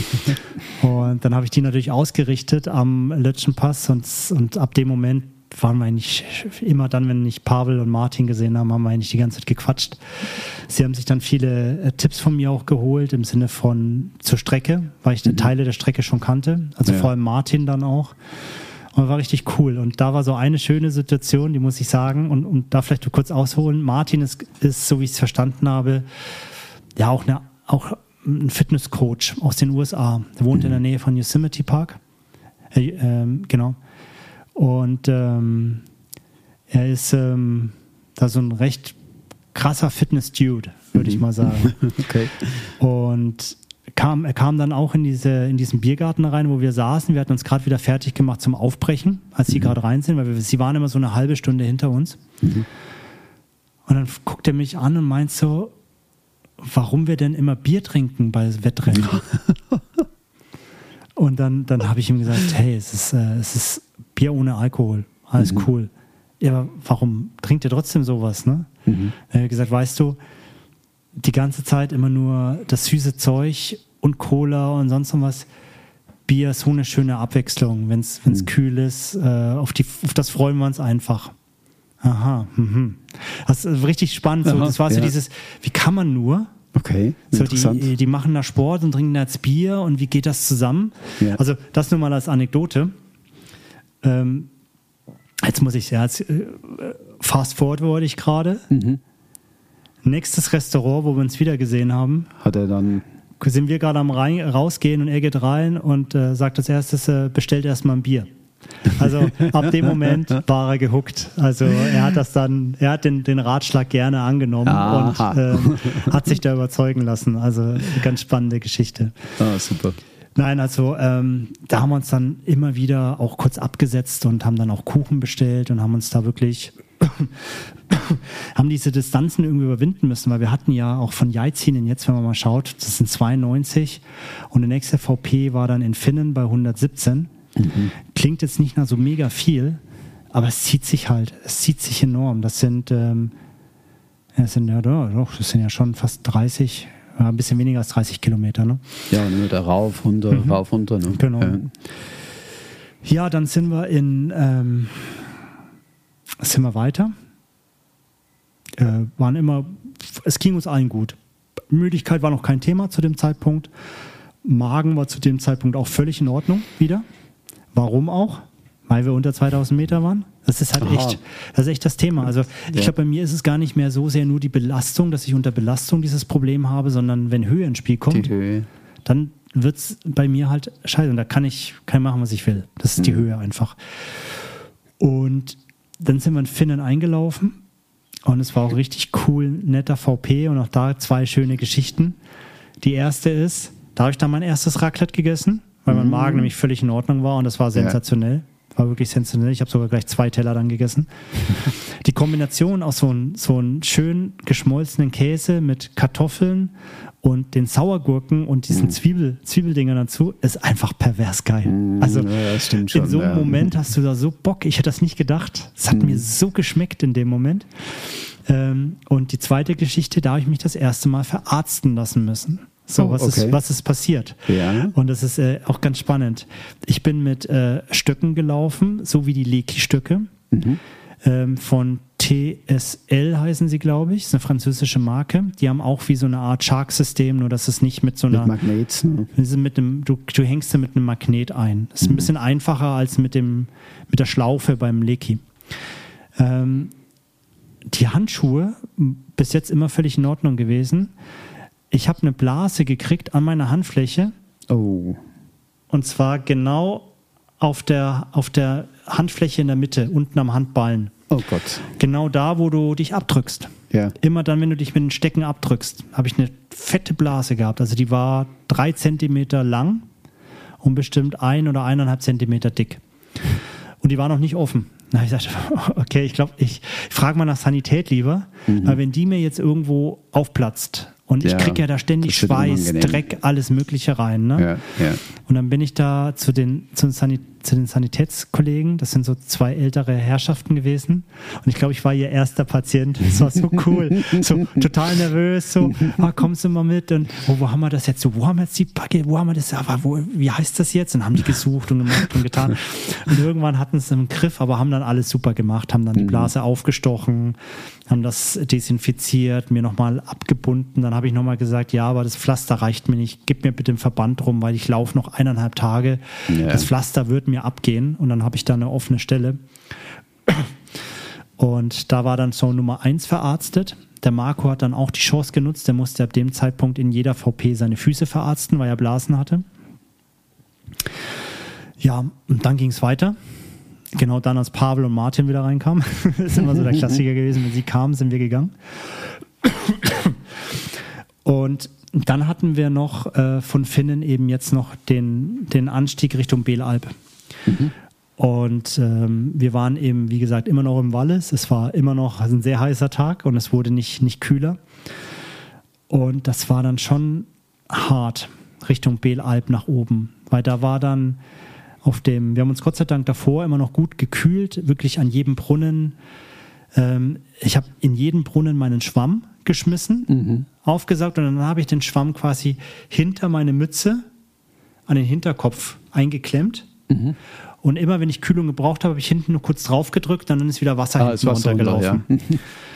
Und dann habe ich die natürlich ausgerichtet am Lötschenpass, und ab dem Moment waren wir eigentlich immer dann, wenn ich Pavel und Martin gesehen haben wir eigentlich die ganze Zeit gequatscht. Sie haben sich dann viele Tipps von mir auch geholt, im Sinne von zur Strecke, weil ich Teile der Strecke schon kannte, also vor allem Martin dann auch. Und war richtig cool. Und da war so eine schöne Situation, die muss ich sagen, und da vielleicht kurz ausholen. Martin ist, so wie ich es verstanden habe, ja auch ein Fitnesscoach aus den USA. Der wohnt in der Nähe von Yosemite Park. Genau. Und er ist da so ein recht krasser Fitness-Dude, würde ich mal sagen. Okay. Und er kam dann auch in diesen Biergarten rein, wo wir saßen. Wir hatten uns gerade wieder fertig gemacht zum Aufbrechen, als sie gerade rein sind, weil sie waren immer so eine halbe Stunde hinter uns. Und dann guckt er mich an und meint so, warum wir denn immer Bier trinken bei Wettrennen. Und dann habe ich ihm gesagt, hey, es ist Bier ohne Alkohol, alles cool. Ja, aber warum trinkt ihr trotzdem sowas, ne? Er hat gesagt, weißt du, die ganze Zeit immer nur das süße Zeug und Cola und sonst noch was. Bier ist so eine schöne Abwechslung, wenn es kühl ist. Auf das freuen wir uns einfach. Aha. Das ist richtig spannend. So, das war so dieses, wie kann man nur Okay, so interessant. die machen da Sport und trinken da jetzt Bier und wie geht das zusammen? Ja. Also das nur mal als Anekdote. Jetzt muss ich fast forward wollte ich gerade. Nächstes Restaurant, wo wir uns wieder gesehen haben, Hat er dann... sind wir gerade am rausgehen und er geht rein und sagt als erstes, bestellt erstmal ein Bier. Also ab dem Moment war er gehuckt. Also er hat den Ratschlag gerne angenommen und hat sich da überzeugen lassen. Also eine ganz spannende Geschichte. Super. Nein, also da haben wir uns dann immer wieder auch kurz abgesetzt und haben dann auch Kuchen bestellt und haben uns da wirklich haben diese Distanzen irgendwie überwinden müssen, weil wir hatten ja auch von Jaizinen jetzt, wenn man mal schaut, das sind 92 und der nächste VP war dann in Finnen bei 117. Klingt jetzt nicht nach so mega viel, aber es zieht sich enorm. Das sind ja schon fast 30, ein bisschen weniger als 30 Kilometer. Ne? Ja, nur da rauf, runter. Ne? Genau. Ja, dann sind wir weiter. Es ging uns allen gut. Müdigkeit war noch kein Thema zu dem Zeitpunkt. Magen war zu dem Zeitpunkt auch völlig in Ordnung wieder. Warum auch? Weil wir unter 2000 Meter waren. Das ist halt echt das Thema. Also ich glaube, bei mir ist es gar nicht mehr so sehr nur die Belastung, dass ich unter Belastung dieses Problem habe, sondern wenn Höhe ins Spiel kommt, dann wird es bei mir halt scheiße. Und da kann ich machen, was ich will. Das ist die Höhe einfach. Und dann sind wir in Finnen eingelaufen und es war auch richtig cool, netter VP und auch da 2 schöne Geschichten. Die erste ist, da habe ich dann mein erstes Raclette gegessen, weil mein Magen nämlich völlig in Ordnung war und das war sensationell. War wirklich sensationell. Ich habe sogar gleich 2 Teller dann gegessen. Die Kombination aus so einen schön geschmolzenen Käse mit Kartoffeln und den Sauergurken und diesen Zwiebeldingern dazu ist einfach pervers geil. Also das stimmt schon, in so einem Moment hast du da so Bock. Ich hätte das nicht gedacht. Es hat mir so geschmeckt in dem Moment. Und die zweite Geschichte, da habe ich mich das erste Mal verarzten lassen müssen. So, was ist passiert? Ja. Und das ist auch ganz spannend. Ich bin mit Stöcken gelaufen, so wie die Leki-Stöcke. Von TSL heißen sie, glaube ich. Das ist eine französische Marke. Die haben auch wie so eine Art Shark-System, nur dass es nicht mit so einer... Mit Magnet. Du hängst sie mit einem Magnet ein. Das ist ein bisschen einfacher als mit der Schlaufe beim Leki. Die Handschuhe, bis jetzt immer völlig in Ordnung gewesen. Ich habe eine Blase gekriegt an meiner Handfläche. Oh. Und zwar genau auf der Handfläche in der Mitte, unten am Handballen. Oh Gott. Genau da, wo du dich abdrückst. Ja. Immer dann, wenn du dich mit den Stecken abdrückst, habe ich eine fette Blase gehabt. Also die war 3 Zentimeter lang und bestimmt 1 oder 1,5 Zentimeter dick. Und die war noch nicht offen. Na, ich sagte, okay, ich glaube, ich frage mal nach Sanität lieber, weil wenn die mir jetzt irgendwo aufplatzt und ich kriege ja da ständig Schweiß, Dreck, alles Mögliche rein. Ne? Ja. Und dann bin ich da zu den Sanitätskollegen, das sind so 2 ältere Herrschaften gewesen. Und ich glaube, ich war ihr erster Patient. Das war so cool. So total nervös, so, kommst du mal mit? Und wo haben wir das jetzt? So, wo haben wir jetzt die Backe? Wo haben wir das? Aber wie heißt das jetzt? Und haben die gesucht und gemacht und getan. Und irgendwann hatten sie es im Griff, aber haben dann alles super gemacht, haben dann die Blase aufgestochen, haben das desinfiziert, mir nochmal abgebunden. Dann habe ich nochmal gesagt, ja, aber das Pflaster reicht mir nicht. Gib mir bitte den Verband rum, weil ich laufe noch 1,5 Tage. Ja. Das Pflaster wird mir abgehen und dann habe ich da eine offene Stelle. Und da war dann so Nummer 1 verarztet. Der Marco hat dann auch die Chance genutzt. Der musste ab dem Zeitpunkt in jeder VP seine Füße verarzten, weil er Blasen hatte. Ja, und dann ging es weiter. Genau dann, als Pavel und Martin wieder reinkamen. Das ist immer so der Klassiker gewesen. Wenn sie kamen, sind wir gegangen. Und dann hatten wir noch von Finnen eben jetzt noch den Anstieg Richtung Beelalp. Und wir waren eben, wie gesagt, immer noch im Wallis. Es war immer noch ein sehr heißer Tag und es wurde nicht kühler. Und das war dann schon hart Richtung Beelalp nach oben. Weil da war dann wir haben uns Gott sei Dank davor immer noch gut gekühlt, wirklich an jedem Brunnen. Ich habe in jeden Brunnen meinen Schwamm geschmissen, aufgesaugt und dann habe ich den Schwamm quasi hinter meine Mütze an den Hinterkopf eingeklemmt. Und immer, wenn ich Kühlung gebraucht habe, habe ich hinten nur kurz drauf gedrückt und dann ist wieder Wasser hinten runtergelaufen. Ja.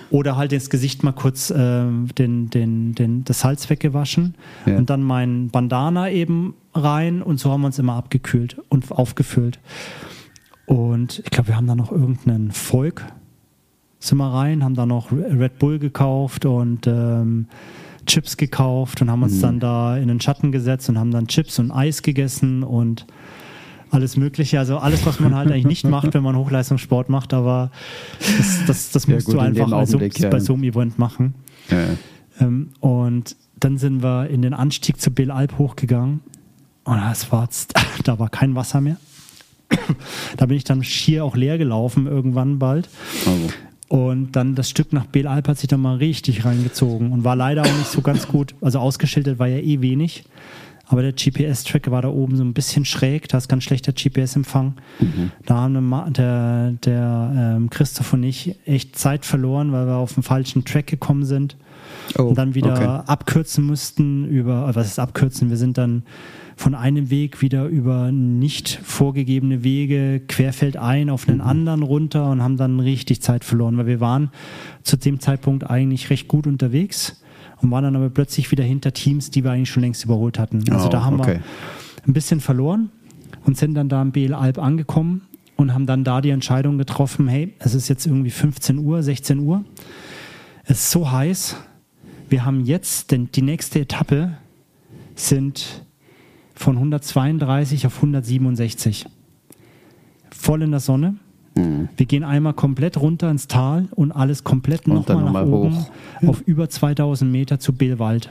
Oder halt das Gesicht mal kurz das Salz weggewaschen und dann mein Bandana eben rein und so haben wir uns immer abgekühlt und aufgefüllt. Und ich glaube, wir haben da noch irgendeinen Volk, sind wir rein, haben da noch Red Bull gekauft und Chips gekauft und haben uns dann da in den Schatten gesetzt und haben dann Chips und Eis gegessen und alles Mögliche, also alles, was man halt eigentlich nicht macht, wenn man Hochleistungssport macht, aber das musst du einfach bei so einem Event machen. Ja. Und dann sind wir in den Anstieg zur Belalp hochgegangen und da war kein Wasser mehr. Da bin ich dann schier auch leer gelaufen irgendwann bald. Und dann das Stück nach Belalp hat sich dann mal richtig reingezogen und war leider auch nicht so ganz gut, also ausgeschildert war ja wenig. Aber der GPS-Tracker war da oben so ein bisschen schräg, da ist ganz schlechter GPS-Empfang. Da haben der Christoph und ich echt Zeit verloren, weil wir auf den falschen Track gekommen sind. Und dann wieder abkürzen mussten was ist abkürzen? Wir sind dann von einem Weg wieder über nicht vorgegebene Wege querfeldein auf einen anderen runter und haben dann richtig Zeit verloren, weil wir waren zu dem Zeitpunkt eigentlich recht gut unterwegs. Und waren dann aber plötzlich wieder hinter Teams, die wir eigentlich schon längst überholt hatten. Also da haben wir ein bisschen verloren und sind dann da im Belalp angekommen und haben dann da die Entscheidung getroffen, hey, es ist jetzt irgendwie 15 Uhr, 16 Uhr. Es ist so heiß. Wir haben jetzt, denn die nächste Etappe sind von 132 auf 167. Voll in der Sonne. Wir gehen einmal komplett runter ins Tal und alles komplett nochmal nach oben hoch. Auf über 2000 Meter zu Beelwald.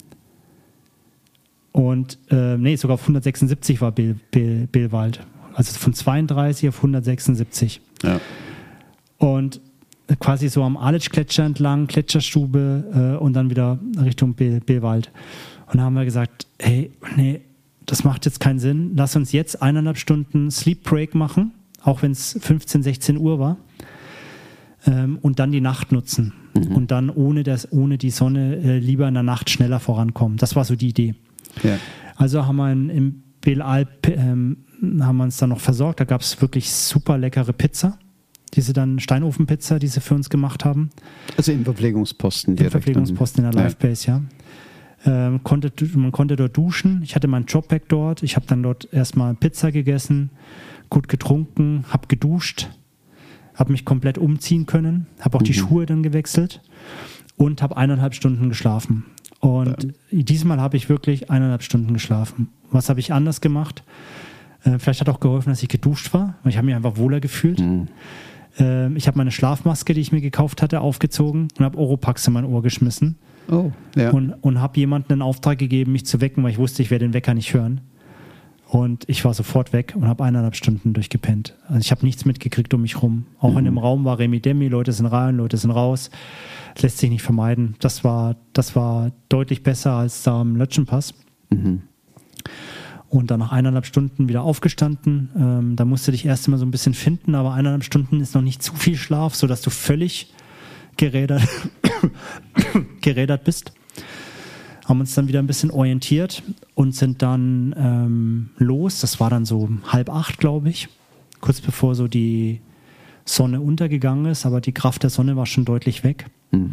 Und sogar auf 176 war Beelwald. Also von 32 auf 176. Ja. Und quasi so am Aletsch-Gletscher entlang, Gletscherstube und dann wieder Richtung Beelwald. Und da haben wir gesagt, hey, nee, das macht jetzt keinen Sinn. Lass uns jetzt 1,5 Stunden Sleep Break machen. Auch wenn es 15, 16 Uhr war, und dann die Nacht nutzen und dann ohne die Sonne lieber in der Nacht schneller vorankommen. Das war so die Idee. Ja. Also haben wir im Belalp haben wir uns dann noch versorgt. Da gab es wirklich super leckere Pizza, Steinofenpizza, die sie für uns gemacht haben. Also im Verpflegungsposten direkt. Im Verpflegungsposten in der Livebase, ja. Man konnte dort duschen. Ich hatte mein Jobback dort. Ich habe dann dort erstmal Pizza gegessen, gut getrunken, habe geduscht, habe mich komplett umziehen können, habe auch die Schuhe dann gewechselt und habe 1,5 Stunden geschlafen. Und diesmal habe ich wirklich 1,5 Stunden geschlafen. Was habe ich anders gemacht? Vielleicht hat auch geholfen, dass ich geduscht war, weil ich habe mich einfach wohler gefühlt. Ich habe meine Schlafmaske, die ich mir gekauft hatte, aufgezogen und habe Oropax in mein Ohr geschmissen. Und habe jemandem einen Auftrag gegeben, mich zu wecken, weil ich wusste, ich werde den Wecker nicht hören. Und ich war sofort weg und habe 1,5 Stunden durchgepennt. Also ich habe nichts mitgekriegt um mich rum. Auch in dem Raum war Remi Demi, Leute sind rein, Leute sind raus. Das lässt sich nicht vermeiden. Das war deutlich besser als da am Lötschenpass. Und dann nach 1,5 Stunden wieder aufgestanden. Da musste dich erst immer so ein bisschen finden, aber 1,5 Stunden ist noch nicht zu viel Schlaf, sodass du völlig gerädert bist. Haben uns dann wieder ein bisschen orientiert und sind dann los. Das war dann so 7:30, glaube ich, kurz bevor so die Sonne untergegangen ist, aber die Kraft der Sonne war schon deutlich weg.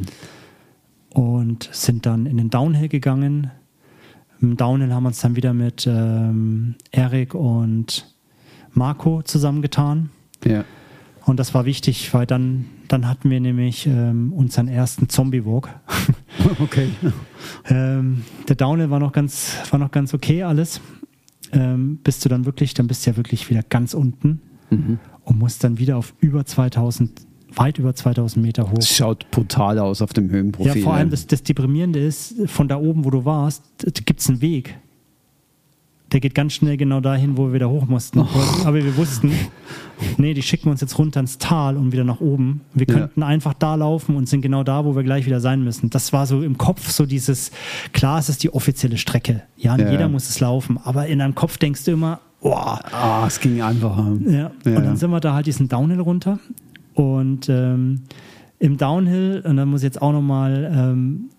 Und sind dann in den Downhill gegangen. Im Downhill haben wir uns dann wieder mit Erik und Marco zusammengetan. Ja. Und das war wichtig, weil dann hatten wir nämlich unseren ersten Zombie-Walk. Okay. Der Downhill war noch ganz okay alles. Bist du dann wirklich, dann bist du ja wirklich wieder ganz unten und musst dann wieder auf weit über 2000 Meter hoch. Das schaut brutal aus auf dem Höhenprofil. Ja, vor allem das Deprimierende ist, von da oben, wo du warst, gibt es einen Weg. Der geht ganz schnell genau dahin, wo wir wieder hoch mussten. Aber wir wussten, nee, die schicken uns jetzt runter ins Tal und wieder nach oben. Wir könnten einfach da laufen und sind genau da, wo wir gleich wieder sein müssen. Das war so im Kopf so dieses, klar, es ist die offizielle Strecke. Ja, jeder muss es laufen. Aber in deinem Kopf denkst du immer, es ging einfacher. Ja. Und dann sind wir da halt diesen Downhill runter. Und im Downhill, und da muss ich jetzt auch nochmal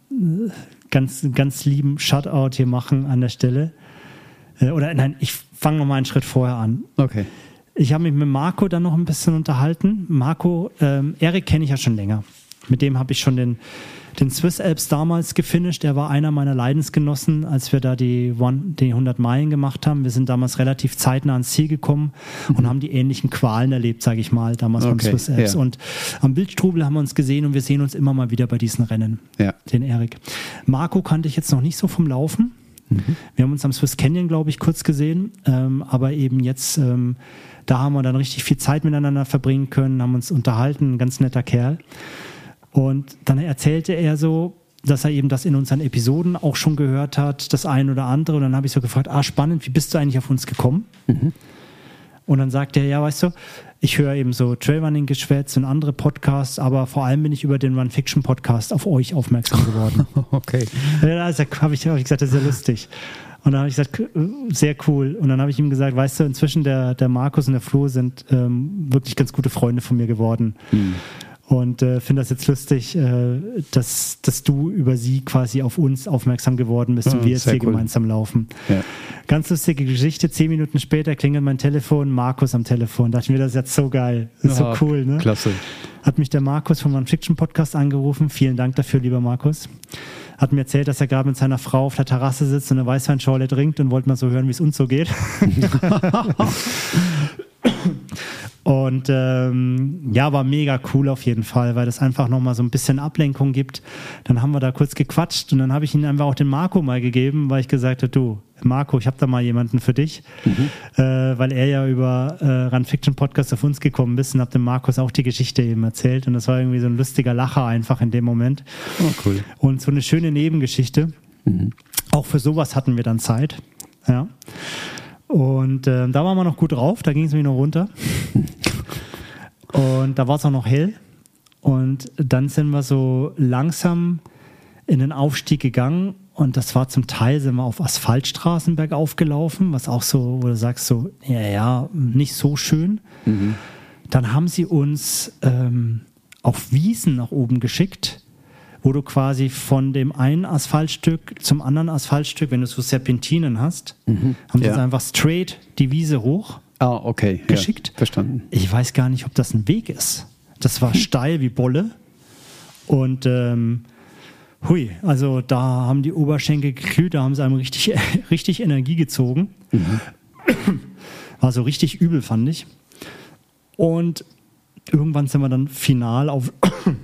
ganz lieben Shoutout hier machen an der Stelle. Ich fange nochmal einen Schritt vorher an. Okay. Ich habe mich mit Marco dann noch ein bisschen unterhalten. Erik kenne ich ja schon länger. Mit dem habe ich schon den Swiss Alps damals gefinisht. Er war einer meiner Leidensgenossen, als wir da die 100 Meilen gemacht haben. Wir sind damals relativ zeitnah ans Ziel gekommen und haben die ähnlichen Qualen erlebt, sage ich mal, damals beim Swiss Alps. Ja. Und am Wildstrubel haben wir uns gesehen und wir sehen uns immer mal wieder bei diesen Rennen, den Erik. Marco kannte ich jetzt noch nicht so vom Laufen. Wir haben uns am Swiss Canyon, glaube ich, kurz gesehen, aber eben jetzt, da haben wir dann richtig viel Zeit miteinander verbringen können, haben uns unterhalten, ein ganz netter Kerl. Und dann erzählte er so, dass er eben das in unseren Episoden auch schon gehört hat, das ein oder andere. Und dann habe ich so gefragt, spannend, wie bist du eigentlich auf uns gekommen? Und dann sagte er, ja, weißt du, ich höre eben so Trailrunning-Geschwätz und andere Podcasts, aber vor allem bin ich über den Run-Fiction-Podcast auf euch aufmerksam geworden. Okay. Also habe ich gesagt, das ist ja lustig. Und dann habe ich gesagt, sehr cool. Und dann habe ich ihm gesagt, weißt du, inzwischen der Markus und der Flo sind wirklich ganz gute Freunde von mir geworden. Und finde das jetzt lustig, dass du über sie quasi auf uns aufmerksam geworden bist und wir jetzt hier gemeinsam laufen. Ja. Ganz lustige Geschichte. 10 Minuten später klingelt mein Telefon, Markus am Telefon. Da dachte ich mir, das ist jetzt so geil. Das ist so cool, ne? Klasse. Hat mich der Markus vom Run Fiction Podcast angerufen. Vielen Dank dafür, lieber Markus. Hat mir erzählt, dass er gerade mit seiner Frau auf der Terrasse sitzt und eine Weißweinschorle trinkt und wollte mal so hören, wie es uns so geht. Und war mega cool auf jeden Fall, weil das einfach nochmal so ein bisschen Ablenkung gibt. Dann haben wir da kurz gequatscht und dann habe ich ihn einfach auch den Marco mal gegeben, weil ich gesagt habe, du, Marco, ich habe da mal jemanden für dich, weil er ja über Run Fiction Podcast auf uns gekommen ist und habe dem Markus auch die Geschichte eben erzählt und das war irgendwie so ein lustiger Lacher einfach in dem Moment. Oh, cool. Und so eine schöne Nebengeschichte. Auch für sowas hatten wir dann Zeit. Ja. Und da waren wir noch gut drauf, da ging es mir noch runter. Und da war es auch noch hell. Und dann sind wir so langsam in den Aufstieg gegangen. Und das war zum Teil, sind wir auf Asphaltstraßen bergauf gelaufen, was auch so, wo du sagst so, nicht so schön. Dann haben sie uns auf Wiesen nach oben geschickt, wo du quasi von dem einen Asphaltstück zum anderen Asphaltstück, wenn du so Serpentinen hast, haben sie uns einfach straight die Wiese hoch geschickt. Ja, verstanden. Ich weiß gar nicht, ob das ein Weg ist. Das war steil wie Bolle und also da haben die Oberschenkel geglüht, da haben sie einem richtig Energie gezogen. War so richtig übel, fand ich. Und irgendwann sind wir dann final auf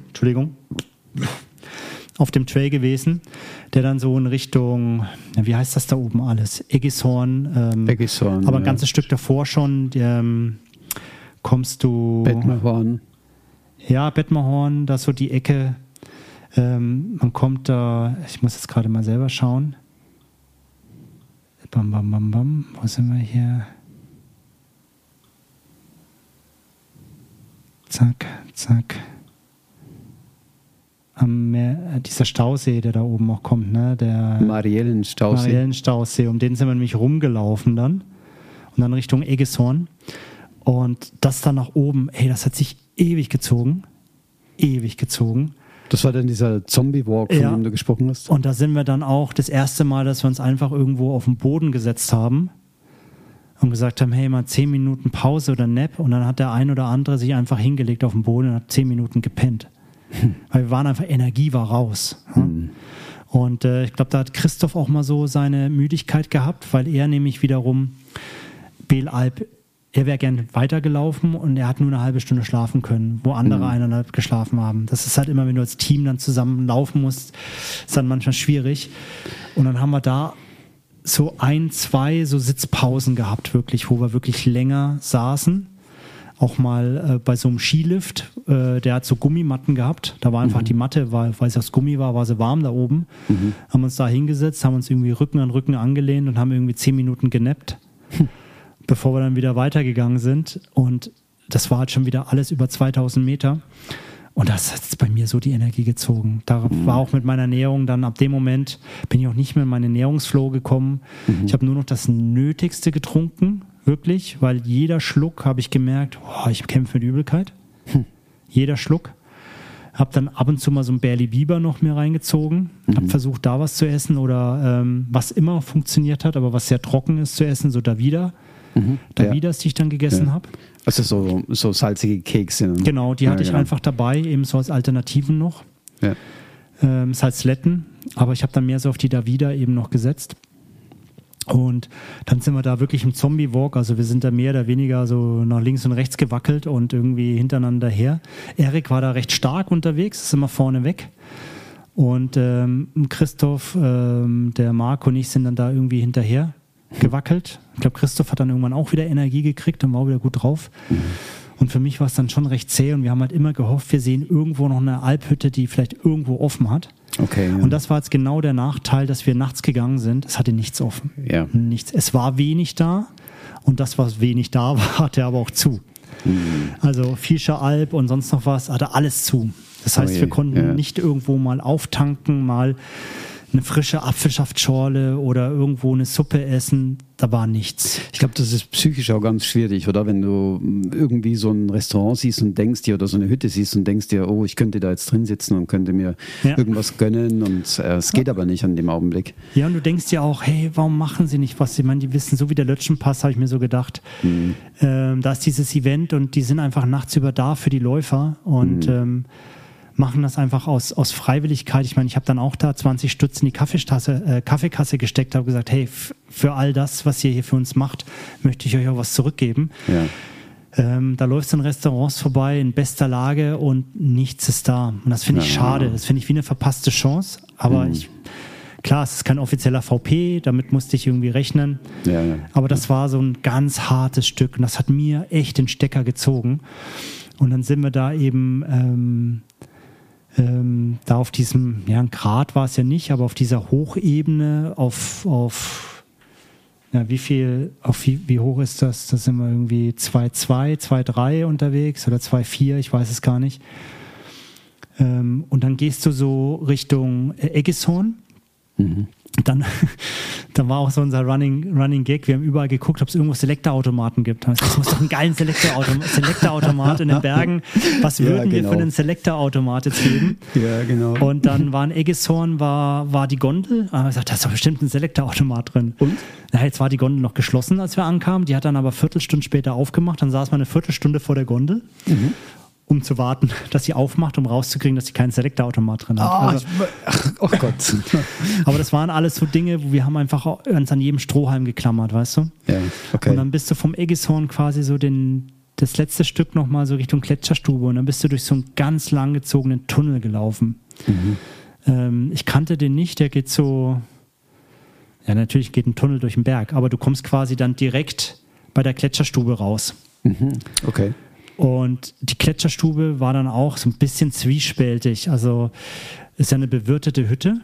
dem Trail gewesen, der dann so in Richtung, wie heißt das da oben alles? Eggishorn. Aber ein ganzes Stück davor schon kommst du... Bettmerhorn. Ja, Bettmerhorn, da so die Ecke. Man kommt da, ich muss jetzt gerade mal selber schauen. Bam, bam, bam, bam. Wo sind wir hier? Zack, zack. Dieser Stausee, der da oben auch kommt, ne? Der Mariellenstausee, um den sind wir nämlich rumgelaufen dann und dann Richtung Eggishorn und das dann nach oben, das hat sich ewig gezogen. Das war dann dieser Zombie-Walk, von dem du gesprochen hast? Und da sind wir dann auch das erste Mal, dass wir uns einfach irgendwo auf den Boden gesetzt haben und gesagt haben, hey, mal 10 Minuten Pause oder Nap und dann hat der ein oder andere sich einfach hingelegt auf den Boden und hat 10 Minuten gepennt. Weil wir waren einfach, Energie war raus. Und ich glaube, da hat Christoph auch mal so seine Müdigkeit gehabt, weil er nämlich wiederum Belalp, er wäre gern weitergelaufen und er hat nur eine halbe Stunde schlafen können, wo andere 1,5 geschlafen haben. Das ist halt immer, wenn du als Team dann zusammen laufen musst, ist dann manchmal schwierig. Und dann haben wir da so 1-2 so Sitzpausen gehabt, wirklich, wo wir wirklich länger saßen. Auch mal bei so einem Skilift, der hat so Gummimatten gehabt. Da war einfach die Matte, weil es aus Gummi war sie warm da oben. Haben uns da hingesetzt, haben uns irgendwie Rücken an Rücken angelehnt und haben irgendwie 10 Minuten genappt, bevor wir dann wieder weitergegangen sind. Und das war halt schon wieder alles über 2000 Meter. Und das hat bei mir so die Energie gezogen. Da war auch mit meiner Ernährung dann, ab dem Moment bin ich auch nicht mehr in meinen Ernährungsflow gekommen. Ich habe nur noch das Nötigste getrunken, wirklich, weil jeder Schluck habe ich gemerkt, ich kämpfe mit Übelkeit. Jeder Schluck. Habe dann ab und zu mal so ein Barley Biber noch mir reingezogen. Habe versucht, da was zu essen oder was immer funktioniert hat, aber was sehr trocken ist zu essen, so da wieder. Davidas, die ich dann gegessen habe. Also so salzige Kekse. Genau, die hatte ich einfach dabei, eben so als Alternativen noch. Ja. Salzletten, aber ich habe dann mehr so auf die Davida eben noch gesetzt. Und dann sind wir da wirklich im Zombie-Walk, also wir sind da mehr oder weniger so nach links und rechts gewackelt und irgendwie hintereinander her. Erik war da recht stark unterwegs, ist immer vorne weg. Und Christoph, der Marc und ich sind dann da irgendwie hinterher gewackelt. Ich glaube, Christoph hat dann irgendwann auch wieder Energie gekriegt und war wieder gut drauf. Und für mich war es dann schon recht zäh und wir haben halt immer gehofft, wir sehen irgendwo noch eine Alphütte, die vielleicht irgendwo offen hat. Okay, ja. Und das war jetzt genau der Nachteil, dass wir nachts gegangen sind. Es hatte nichts offen. Ja. Nichts. Es war wenig da und das, was wenig da war, hatte aber auch zu. Also Vierscher Alp und sonst noch was, hatte alles zu. Das heißt, wir konnten nicht irgendwo mal auftanken, mal eine frische Apfelsaftschorle oder irgendwo eine Suppe essen, da war nichts. Ich glaube, das ist psychisch auch ganz schwierig, oder? Wenn du irgendwie so ein Restaurant siehst und denkst dir, oder so eine Hütte siehst und denkst dir, oh, ich könnte da jetzt drin sitzen und könnte mir irgendwas gönnen und es geht aber nicht an dem Augenblick. Ja, und du denkst dir auch, hey, warum machen sie nicht was? Ich meine, die wissen, so wie der Lötschenpass, habe ich mir so gedacht, da ist dieses Event und die sind einfach nachts über da für die Läufer und machen das einfach aus Freiwilligkeit. Ich meine, ich habe dann auch da 20 Stutz in die Kaffeekasse gesteckt, habe gesagt, hey, für all das, was ihr hier für uns macht, möchte ich euch auch was zurückgeben. Ja. Da läufst du in Restaurants vorbei in bester Lage und nichts ist da. Und das finde ich schade. Das finde ich wie eine verpasste Chance. Aber klar, es ist kein offizieller VP, damit musste ich irgendwie rechnen. Ja. Aber das war so ein ganz hartes Stück und das hat mir echt den Stecker gezogen. Und dann sind wir da eben da auf diesem, ein Grat war es ja nicht, aber auf dieser Hochebene wie hoch ist das? Da sind wir irgendwie 2,2, 2,3 unterwegs oder 2,4, ich weiß es gar nicht. Und dann gehst du so Richtung Eggeshorn. Dann war auch so unser Running Gag. Wir haben überall geguckt, ob es irgendwo Selektorautomaten gibt. Es muss doch einen geilen Selektorautomat in den Bergen. Was würden wir für einen Selektorautomat jetzt geben? Ja, genau. Und dann war in Eggeshorn war die Gondel. Da haben wir gesagt, da ist doch bestimmt ein Selektorautomat drin. Und? Na, jetzt war die Gondel noch geschlossen, als wir ankamen. Die hat dann aber Viertelstunde später aufgemacht. Dann saß man eine Viertelstunde vor der Gondel. Um zu warten, dass sie aufmacht, um rauszukriegen, dass sie keinen Selektorautomat drin hat. Oh Gott. Aber das waren alles so Dinge, wo wir haben einfach uns an jedem Strohhalm geklammert, weißt du? Ja, okay. Und dann bist du vom Eggeshorn quasi so das letzte Stück nochmal so Richtung Gletscherstube und dann bist du durch so einen ganz langgezogenen Tunnel gelaufen. Ich kannte den nicht, der geht so, ja natürlich geht ein Tunnel durch den Berg, aber du kommst quasi dann direkt bei der Gletscherstube raus. Okay. Und die Gletscherstube war dann auch so ein bisschen zwiespältig. Also ist ja eine bewirtete Hütte.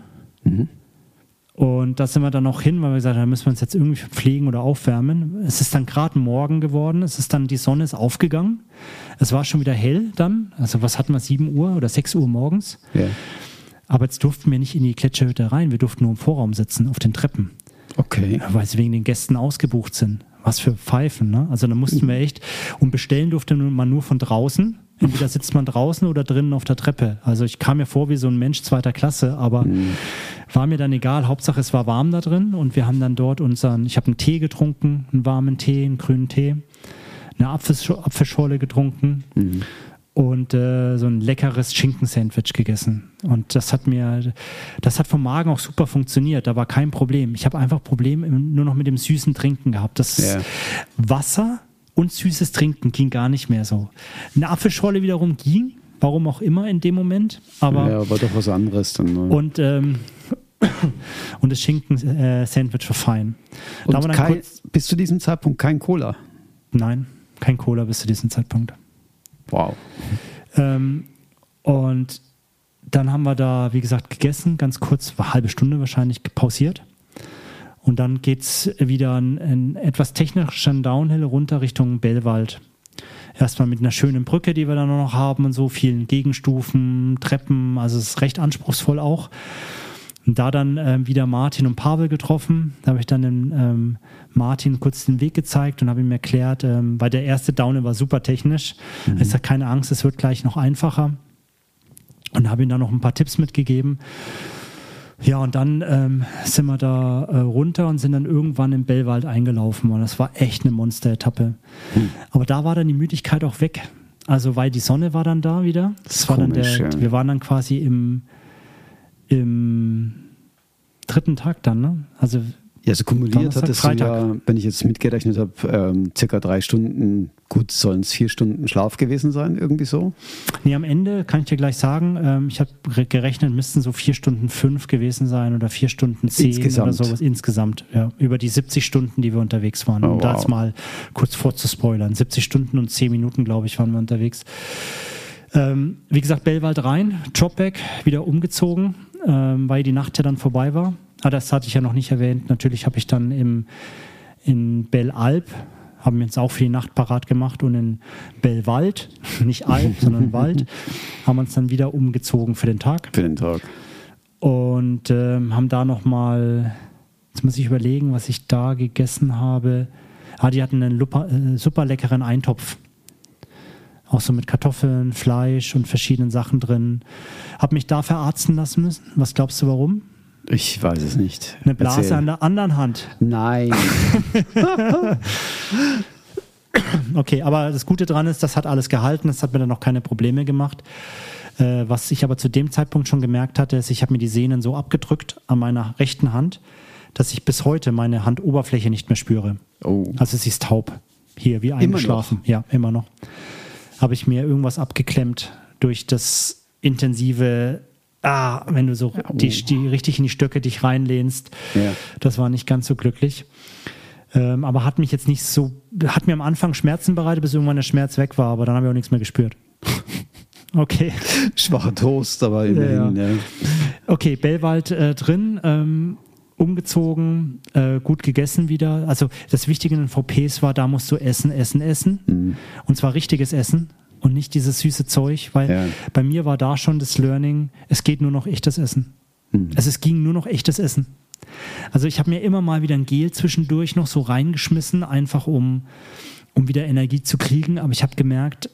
Und da sind wir dann noch hin, weil wir gesagt haben, da müssen wir uns jetzt irgendwie pflegen oder aufwärmen. Es ist dann gerade Morgen geworden. Die Sonne ist aufgegangen. Es war schon wieder hell dann. Also was hatten wir, 7 Uhr oder 6 Uhr morgens? Ja. Aber jetzt durften wir nicht in die Gletscherhütte rein. Wir durften nur im Vorraum sitzen, auf den Treppen. Okay. Weil sie wegen den Gästen ausgebucht sind. Was für Pfeifen, ne? Also da mussten wir echt, und bestellen durfte man nur von draußen. Entweder sitzt man draußen oder drinnen auf der Treppe. Also ich kam mir vor wie so ein Mensch zweiter Klasse, aber war mir dann egal. Hauptsache es war warm da drin und wir haben dann dort ich habe einen Tee getrunken, einen warmen Tee, einen grünen Tee, eine Apfelschorle getrunken und so ein leckeres Schinkensandwich gegessen. Und das hat vom Magen auch super funktioniert. Da war kein Problem. Ich habe einfach Probleme nur noch mit dem süßen Trinken gehabt. Wasser und süßes Trinken ging gar nicht mehr so. Eine Apfelschorle wiederum ging, warum auch immer in dem Moment. Aber war doch was anderes dann. Ne? Und das Schinken-Sandwich war fein. Und bis zu diesem Zeitpunkt kein Cola? Nein, kein Cola bis zu diesem Zeitpunkt. Wow. Und dann haben wir da, wie gesagt, gegessen, ganz kurz, war eine halbe Stunde wahrscheinlich pausiert. Und dann geht es wieder einen etwas technischen Downhill runter Richtung Bellwald. Erstmal mit einer schönen Brücke, die wir dann noch haben und so, vielen Gegenstufen, Treppen, also es ist recht anspruchsvoll auch. Und da dann wieder Martin und Pavel getroffen. Da habe ich dann dem Martin kurz den Weg gezeigt und habe ihm erklärt, weil der erste Downhill war super technisch. Ich sage, keine Angst, es wird gleich noch einfacher. Und habe ihm dann noch ein paar Tipps mitgegeben. Ja, und dann sind wir da runter und sind dann irgendwann im Bellwald eingelaufen. Und das war echt eine Monster-Etappe. Aber da war dann die Müdigkeit auch weg. Also, weil die Sonne war dann da wieder. Das war komisch, dann wir waren dann quasi im 3. Tag dann, ne? Also kumuliert Donnerstag, hattest du Freitag. ja, wenn ich jetzt mitgerechnet habe, circa 3 Stunden, gut, sollen es 4 Stunden Schlaf gewesen sein, irgendwie so? Nee, am Ende kann ich dir gleich sagen, ich habe gerechnet, müssten so 4 Stunden 5 gewesen sein oder 4 Stunden 10 Insgesamt. oder sowas insgesamt. Ja, über die 70 Stunden, die wir unterwegs waren. Um da jetzt mal kurz vorzuspoilern. 70 Stunden und 10 Minuten, glaube ich, waren wir unterwegs. Wie gesagt, Bellwald rein, Dropback, wieder umgezogen, weil die Nacht ja dann vorbei war. Das hatte ich ja noch nicht erwähnt. Natürlich habe ich dann in Bellalp, haben wir uns auch für die Nacht parat gemacht, und in Bellwald, nicht Alp, sondern Wald, haben wir uns dann wieder umgezogen für den Tag. Für den Tag. Und haben da nochmal, jetzt muss ich überlegen, was ich da gegessen habe. Die hatten einen super leckeren Eintopf. Auch so mit Kartoffeln, Fleisch und verschiedenen Sachen drin. Habe mich da verarzten lassen müssen. Was glaubst du, warum? Ich weiß es nicht. Eine Blase Erzähl. an der anderen Hand. Nein. Okay, aber das Gute dran ist, das hat alles gehalten, das hat mir dann noch keine Probleme gemacht. Was ich aber zu dem Zeitpunkt schon gemerkt hatte, ist, ich habe mir die Sehnen so abgedrückt an meiner rechten Hand, dass ich bis heute meine Handoberfläche nicht mehr spüre. Oh. Also sie ist taub. Hier, wie eingeschlafen. Ja, immer noch. Habe ich mir irgendwas abgeklemmt durch das intensive, wenn du so die richtig in die Stöcke dich reinlehnst. Ja. Das war nicht ganz so glücklich. Aber hat mich jetzt nicht so, hat mir am Anfang Schmerzen bereitet, bis irgendwann der Schmerz weg war, aber dann habe ich auch nichts mehr gespürt. Okay. Schwacher Toast, aber immerhin. Ja. Okay, Bellwald drin, umgezogen, gut gegessen wieder. Also das Wichtige in den VPs war, da musst du essen. Und zwar richtiges Essen und nicht dieses süße Zeug, weil bei mir war da schon das Learning, es geht nur noch echtes Essen. Also es ging nur noch echtes Essen. Also ich habe mir immer mal wieder ein Gel zwischendurch noch so reingeschmissen, einfach um wieder Energie zu kriegen, aber ich habe gemerkt,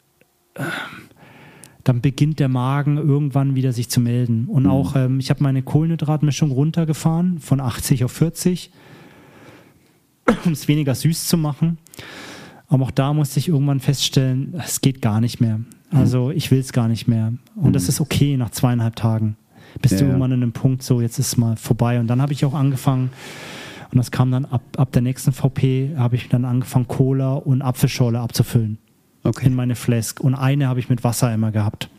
dann beginnt der Magen irgendwann wieder sich zu melden. Und auch, ich habe meine Kohlenhydratmischung runtergefahren von 80 auf 40, um es weniger süß zu machen. Aber auch da musste ich irgendwann feststellen, es geht gar nicht mehr. Also ich will es gar nicht mehr. Und das ist okay nach 2,5 Tagen. Bist du irgendwann an einem Punkt, so jetzt ist es mal vorbei. Und dann habe ich auch angefangen, und das kam dann ab der nächsten VP, habe ich dann angefangen, Cola und Apfelschorle abzufüllen. Okay. In meine Flask. Und eine habe ich mit Wasser immer gehabt.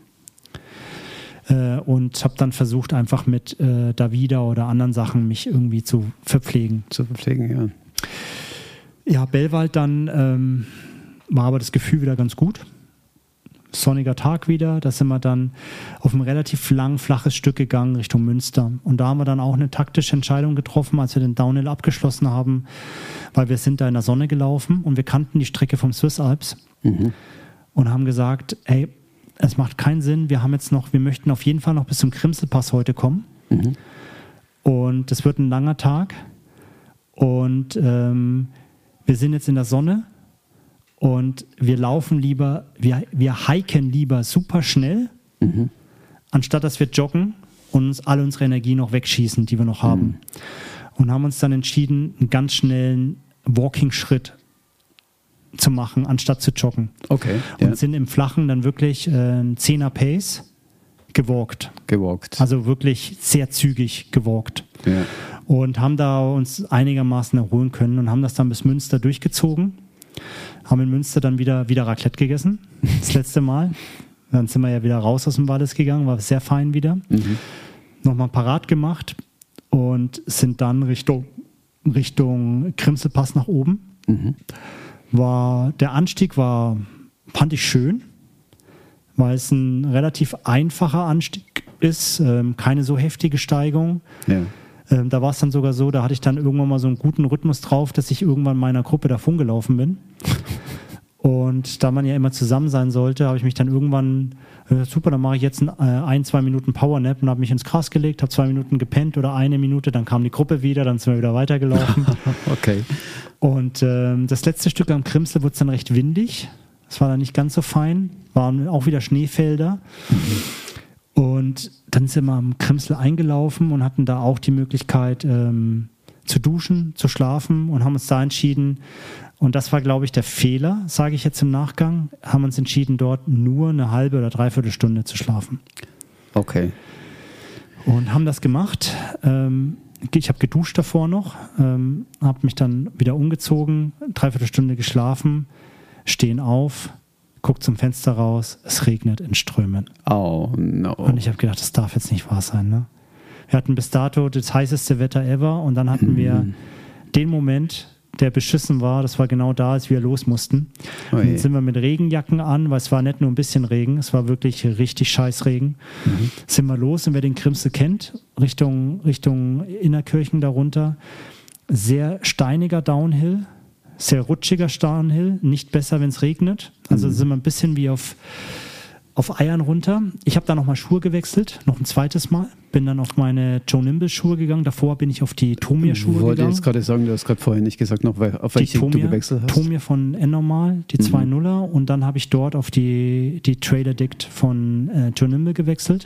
Und habe dann versucht, einfach mit Davida oder anderen Sachen mich irgendwie zu verpflegen. Ja. Ja, Bellwald dann war aber das Gefühl wieder ganz gut. Sonniger Tag wieder. Da sind wir dann auf ein relativ lang, flaches Stück gegangen Richtung Münster. Und da haben wir dann auch eine taktische Entscheidung getroffen, als wir den Downhill abgeschlossen haben, weil wir sind da in der Sonne gelaufen und wir kannten die Strecke vom Swiss Alps und haben gesagt, ey, es macht keinen Sinn, wir möchten auf jeden Fall noch bis zum Grimselpass heute kommen. Und es wird ein langer Tag und wir sind jetzt in der Sonne. Und wir laufen lieber, wir hiken lieber super schnell, anstatt dass wir joggen und uns alle unsere Energie noch wegschießen, die wir noch haben. Und haben uns dann entschieden, einen ganz schnellen Walking-Schritt zu machen, anstatt zu joggen. Okay. Und sind im Flachen dann wirklich 10er Pace gewalkt. Also wirklich sehr zügig gewalkt. Ja. Und haben da uns einigermaßen erholen können und haben das dann bis Münster durchgezogen. Haben in Münster dann wieder Raclette gegessen, das letzte Mal. Dann sind wir ja wieder raus aus dem Wallis gegangen, war sehr fein wieder. Nochmal parat gemacht und sind dann Richtung Grimselpass nach oben. Der Anstieg fand ich schön, weil es ein relativ einfacher Anstieg ist, keine so heftige Steigung. Ja. Da war es dann sogar so, da hatte ich dann irgendwann mal so einen guten Rhythmus drauf, dass ich irgendwann meiner Gruppe davon gelaufen bin. Und da man ja immer zusammen sein sollte, habe ich mich dann irgendwann, super, dann mache ich jetzt 1-2 Minuten Powernap und habe mich ins Gras gelegt, habe 2 Minuten gepennt oder 1 Minute, dann kam die Gruppe wieder, dann sind wir wieder weitergelaufen. Okay. Und das letzte Stück am Grimsel wurde dann recht windig. Das war dann nicht ganz so fein, waren auch wieder Schneefelder. Und Und dann sind wir am Grimsel eingelaufen und hatten da auch die Möglichkeit zu duschen, zu schlafen und haben uns da entschieden. Und das war, glaube ich, der Fehler, sage ich jetzt im Nachgang, haben uns entschieden, dort nur eine halbe oder dreiviertel Stunde zu schlafen. Okay. Und haben das gemacht. Ich habe geduscht davor noch, habe mich dann wieder umgezogen, dreiviertel Stunde geschlafen, stehen auf, guck zum Fenster raus, es regnet in Strömen. Oh no. Und ich habe gedacht, das darf jetzt nicht wahr sein. Ne? Wir hatten bis dato das heißeste Wetter ever und dann hatten wir den Moment, der beschissen war, das war genau da, als wir los mussten. Und dann sind wir mit Regenjacken an, weil es war nicht nur ein bisschen Regen, es war wirklich richtig scheiß Regen. Sind wir los und wer den Grimsel kennt, Richtung Innerkirchen darunter, sehr steiniger Downhill, sehr rutschiger Downhill, nicht besser, wenn es regnet. Also sind wir ein bisschen wie auf Eiern runter. Ich habe da nochmal Schuhe gewechselt, noch ein zweites Mal. Bin dann auf meine Joe Nimble Schuhe gegangen. Davor bin ich auf die Tomir Schuhe gegangen. Ich wollte jetzt gerade sagen, du hast gerade vorhin nicht gesagt, noch auf welche du gewechselt hast. Tomir von N-Normal, die 2.0er. Und dann habe ich dort auf die Trail Addict von Joe Nimble gewechselt.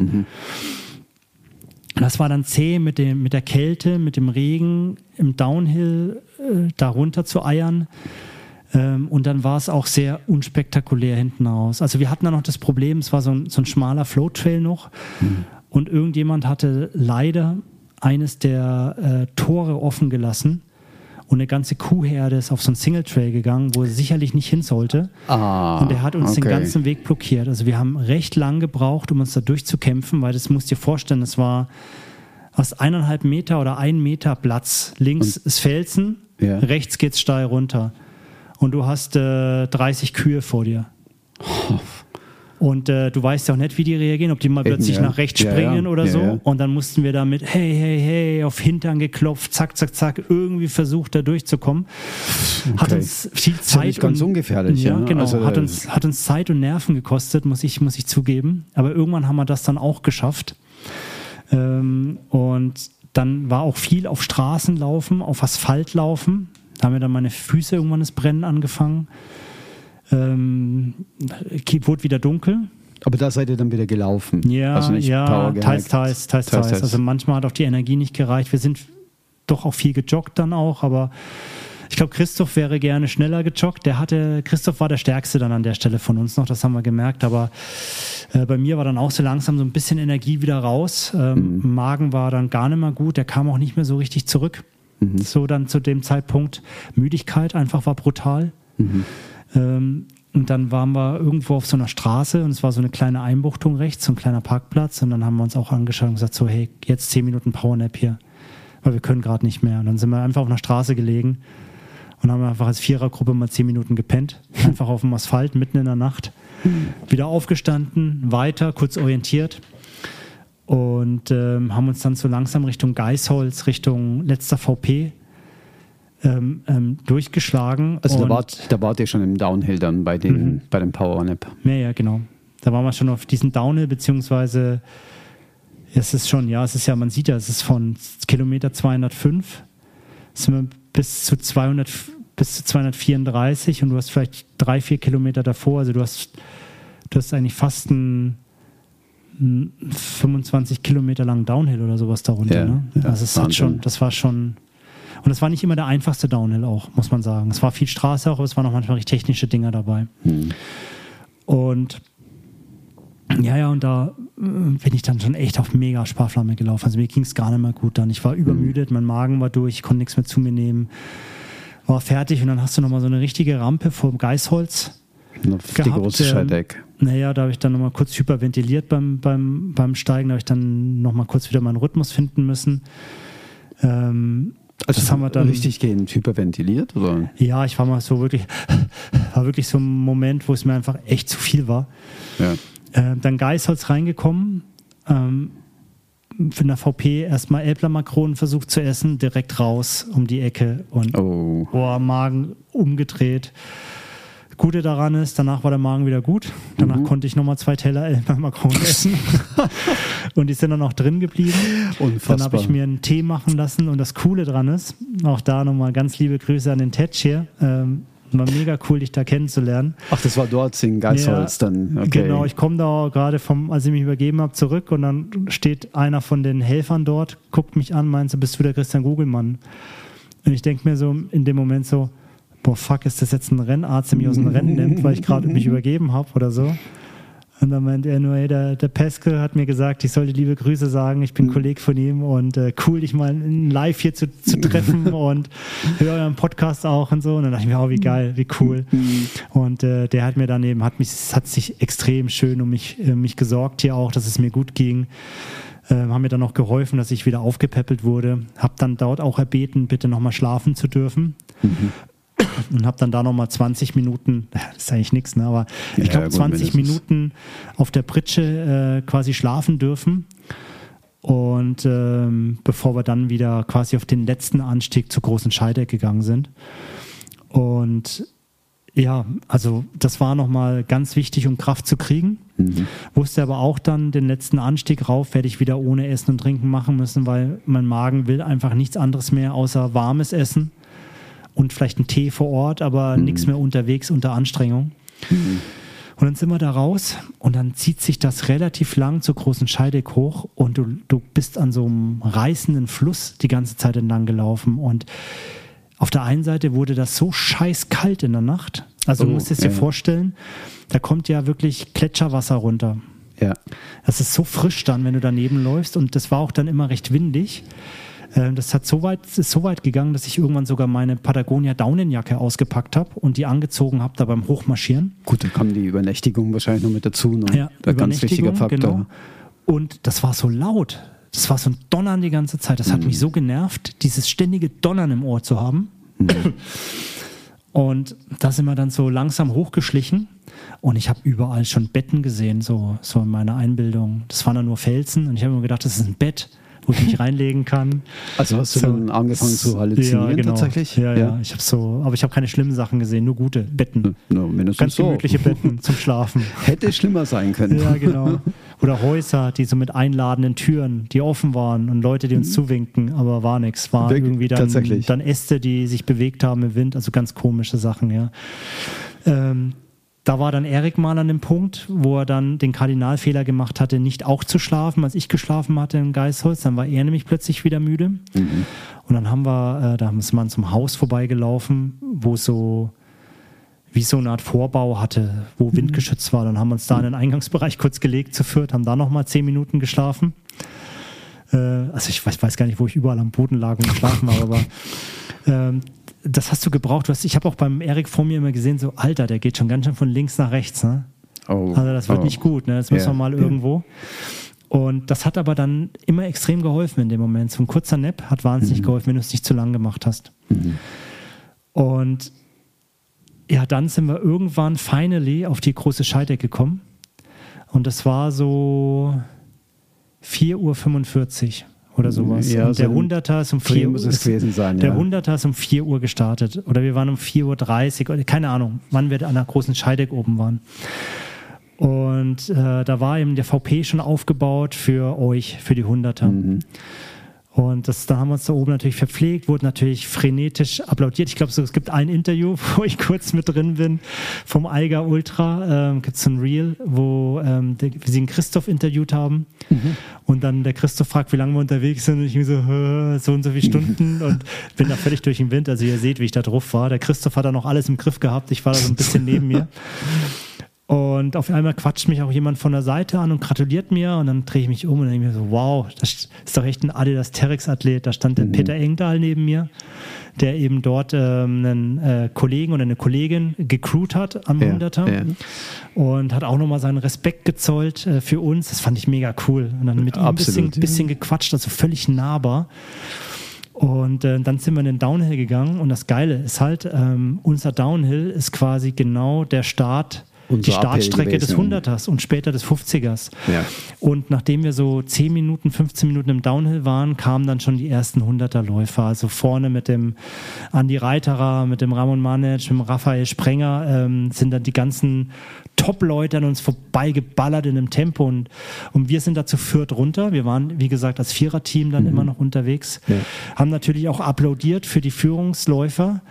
Das war dann zäh mit der Kälte, mit dem Regen, im Downhill da runter zu eiern. Und dann war es auch sehr unspektakulär hinten raus. Also wir hatten dann noch das Problem, es war so ein schmaler Float-Trail noch und irgendjemand hatte leider eines der Tore offen gelassen und eine ganze Kuhherde ist auf so einen Single-Trail gegangen, wo er sicherlich nicht hin sollte. Und er hat uns den ganzen Weg blockiert. Also wir haben recht lang gebraucht, um uns da durchzukämpfen, weil das musst du dir vorstellen, es war aus 1,5 Meter oder 1 Meter Platz. Links ist Felsen, rechts geht's steil runter. Und du hast 30 Kühe vor dir. Und du weißt ja auch nicht, wie die reagieren, ob die mal plötzlich nach rechts springen oder so. Und dann mussten wir damit, hey, auf Hintern geklopft, zack, zack, zack, irgendwie versucht, da durchzukommen. Hat uns viel Zeit. Ist nicht ganz ungefährlich. Ja, genau. Also, hat uns Zeit und Nerven gekostet, muss ich zugeben. Aber irgendwann haben wir das dann auch geschafft. Und dann war auch viel auf Straßen laufen, auf Asphalt laufen. Da haben wir dann meine Füße irgendwann das Brennen angefangen. Wurde wieder dunkel. Aber da seid ihr dann wieder gelaufen? Ja, also nicht Power gehackt. Teils. Also manchmal hat auch die Energie nicht gereicht. Wir sind doch auch viel gejoggt dann auch, aber ich glaube, Christoph wäre gerne schneller gejoggt. Christoph war der Stärkste dann an der Stelle von uns noch, das haben wir gemerkt, aber bei mir war dann auch so langsam so ein bisschen Energie wieder raus. Magen war dann gar nicht mehr gut, der kam auch nicht mehr so richtig zurück. So dann zu dem Zeitpunkt. Müdigkeit einfach war brutal. Und dann waren wir irgendwo auf so einer Straße und es war so eine kleine Einbuchtung rechts, so ein kleiner Parkplatz und dann haben wir uns auch angeschaut und gesagt so, hey, jetzt 10 Minuten Powernap hier, weil wir können gerade nicht mehr. Und dann sind wir einfach auf einer Straße gelegen und haben einfach als Vierergruppe mal 10 Minuten gepennt, einfach auf dem Asphalt, mitten in der Nacht. Wieder aufgestanden, weiter, kurz orientiert. Und haben uns dann so langsam Richtung Geisholz, Richtung letzter VP durchgeschlagen. Also da wart ihr schon im Downhill dann bei dem Powernap. Ja, genau. Da waren wir schon auf diesem Downhill, beziehungsweise es ist man sieht ja, es ist von Kilometer 205 sind wir bis zu 234 und du hast vielleicht 3-4 Kilometer davor, also du hast eigentlich fast einen 25 Kilometer langen Downhill oder sowas darunter. Ja, ne? Also das war schon, und das war nicht immer der einfachste Downhill auch, muss man sagen. Es war viel Straße auch, aber es waren auch manchmal recht technische Dinger dabei. Und und da bin ich dann schon echt auf mega Sparflamme gelaufen. Also mir ging es gar nicht mehr gut dann. Ich war übermüdet, mein Magen war durch, ich konnte nichts mehr zu mir nehmen, war fertig und dann hast du nochmal so eine richtige Rampe vor dem Geisholz die große Scheidecke. Da habe ich dann nochmal kurz hyperventiliert beim Steigen, da habe ich dann nochmal kurz wieder meinen Rhythmus finden müssen. Also das haben wir dann richtig gehend hyperventiliert? Oder? Ja, ich war mal so wirklich so ein Moment, wo es mir einfach echt zu viel war. Ja. Dann Geisholz reingekommen, für eine VP erstmal Elbler-Makronen versucht zu essen, direkt raus um die Ecke und Magen umgedreht. Gute daran ist, danach war der Magen wieder gut. Danach konnte ich nochmal 2 Teller Elbler-Makronen essen. Und die sind dann auch drin geblieben. Unfassbar. Dann habe ich mir einen Tee machen lassen. Und das Coole dran ist, auch da nochmal ganz liebe Grüße an den Tetsch hier. War mega cool, dich da kennenzulernen. Ach, das war dort in Geisholz dann. Okay. Genau, ich komme da gerade als ich mich übergeben habe, zurück und dann steht einer von den Helfern dort, guckt mich an, meint so, bist du der Christian Gugelmann? Und ich denke mir so in dem Moment so, boah, fuck, ist das jetzt ein Rennarzt, der mich aus dem Rennen nimmt, weil ich gerade mich übergeben habe oder so? Und dann meint er nur, hey, der Peske hat mir gesagt, ich soll dir liebe Grüße sagen, ich bin Kollege von ihm und cool, dich mal live hier zu treffen und höre euren Podcast auch und so. Und dann dachte ich mir, oh, wie geil, wie cool. Und der hat mir dann eben, hat sich extrem schön um mich gesorgt hier auch, dass es mir gut ging. Haben mir dann auch geholfen, dass ich wieder aufgepäppelt wurde. Hab dann dort auch erbeten, bitte nochmal schlafen zu dürfen. Und habe dann da nochmal 20 Minuten, das ist eigentlich nichts, ne, aber ich glaube 20 Minuten auf der Pritsche quasi schlafen dürfen. Und bevor wir dann wieder quasi auf den letzten Anstieg zur Großen Scheideck gegangen sind. Und ja, also das war nochmal ganz wichtig, um Kraft zu kriegen. Wusste aber auch dann, den letzten Anstieg rauf werde ich wieder ohne Essen und Trinken machen müssen, weil mein Magen will einfach nichts anderes mehr außer warmes Essen. Und vielleicht einen Tee vor Ort, aber nichts mehr unterwegs unter Anstrengung. Und dann sind wir da raus und dann zieht sich das relativ lang zur Großen Scheideck hoch und du bist an so einem reißenden Fluss die ganze Zeit entlang gelaufen und auf der einen Seite wurde das so scheiß kalt in der Nacht. Also du musst es dir vorstellen, da kommt ja wirklich Gletscherwasser runter. Ja. Das ist so frisch dann, wenn du daneben läufst und das war auch dann immer recht windig. Das ist so weit gegangen, dass ich irgendwann sogar meine Patagonia Daunenjacke ausgepackt habe und die angezogen habe da beim Hochmarschieren. Gut, da kam die Übernächtigung wahrscheinlich noch mit dazu. Ne? Ja, ein ganz wichtiger Faktor. Genau. Und das war so laut. Das war so ein Donnern die ganze Zeit. Das hat mich so genervt, dieses ständige Donnern im Ohr zu haben. Und da sind wir dann so langsam hochgeschlichen und ich habe überall schon Betten gesehen, so in meiner Einbildung. Das waren dann nur Felsen und ich habe mir gedacht, das ist ein Bett, wo ich mich reinlegen kann. Also hast du dann angefangen zu halluzinieren, ja, genau. Tatsächlich? Ja. Aber ich habe keine schlimmen Sachen gesehen, nur gute Betten. Ganz gemütliche Betten zum Schlafen. Hätte schlimmer sein können. Ja, genau. Oder Häuser, die so mit einladenden Türen, die offen waren und Leute, die uns zuwinken, aber war nichts. War irgendwie dann Äste, die sich bewegt haben im Wind, also ganz komische Sachen, ja. Da war dann Erik mal an dem Punkt, wo er dann den Kardinalfehler gemacht hatte, nicht auch zu schlafen, als ich geschlafen hatte im Geisholz. Dann war er nämlich plötzlich wieder müde. Und dann haben wir, da ist man zum Haus vorbeigelaufen, wo so wie so eine Art Vorbau hatte, wo windgeschützt war. Dann haben wir uns da in den Eingangsbereich kurz gelegt zu viert, haben da nochmal 10 Minuten geschlafen. Also ich weiß gar nicht, wo ich überall am Boden lag und geschlafen habe, aber das hast du gebraucht. Ich habe auch beim Erik vor mir immer gesehen, so Alter, der geht schon ganz schön von links nach rechts. Ne? Also das wird nicht gut, ne? Jetzt müssen wir mal irgendwo. Und das hat aber dann immer extrem geholfen in dem Moment. So ein kurzer Nap hat wahnsinnig geholfen, wenn du es nicht zu lang gemacht hast. Und ja, dann sind wir irgendwann finally auf die Große Scheideck gekommen. Und das war so 4:45 Uhr. Oder sowas. Ja, und der 100er ist um 4 Uhr. Muss es gewesen sein, der 100er ist um 4 Uhr gestartet. Oder wir waren um 4:30 Uhr. Keine Ahnung, wann wir an der Großen Scheideck oben waren. Und da war eben der VP schon aufgebaut für euch, für die 100er. Und da haben wir uns da oben natürlich verpflegt, wurde natürlich frenetisch applaudiert. Ich glaube, es gibt ein Interview, wo ich kurz mit drin bin, vom Eiger Ultra. Gibt es so ein Reel, wo wir den Christoph interviewt haben. Und dann der Christoph fragt, wie lange wir unterwegs sind. Und ich mir so und so viele Stunden. Und bin da völlig durch den Wind. Also ihr seht, wie ich da drauf war. Der Christoph hat da noch alles im Griff gehabt. Ich war da so ein bisschen neben mir. Und auf einmal quatscht mich auch jemand von der Seite an und gratuliert mir und dann drehe ich mich um und denke mir so, wow, das ist doch echt ein Adidas Terex-Athlet. Da stand der Peter Engdahl neben mir, der eben dort einen Kollegen oder eine Kollegin gecrewt hat am 100er und hat auch nochmal seinen Respekt gezollt für uns. Das fand ich mega cool. Und dann mit ihm ein bisschen gequatscht, also völlig nahbar. Und dann sind wir in den Downhill gegangen und das Geile ist halt, unser Downhill ist quasi genau der die Startstrecke des 100ers und später des 50ers. Ja. Und nachdem wir so 10 Minuten, 15 Minuten im Downhill waren, kamen dann schon die ersten 100er-Läufer. Also vorne mit dem Andi Reiterer, mit dem Ramon Manic, mit dem Raphael Sprenger sind dann die ganzen Top-Leute an uns vorbeigeballert in einem Tempo. Und wir sind da zu viert runter. Wir waren, wie gesagt, als Viererteam dann immer noch unterwegs. Ja. Haben natürlich auch applaudiert für die Führungsläufer.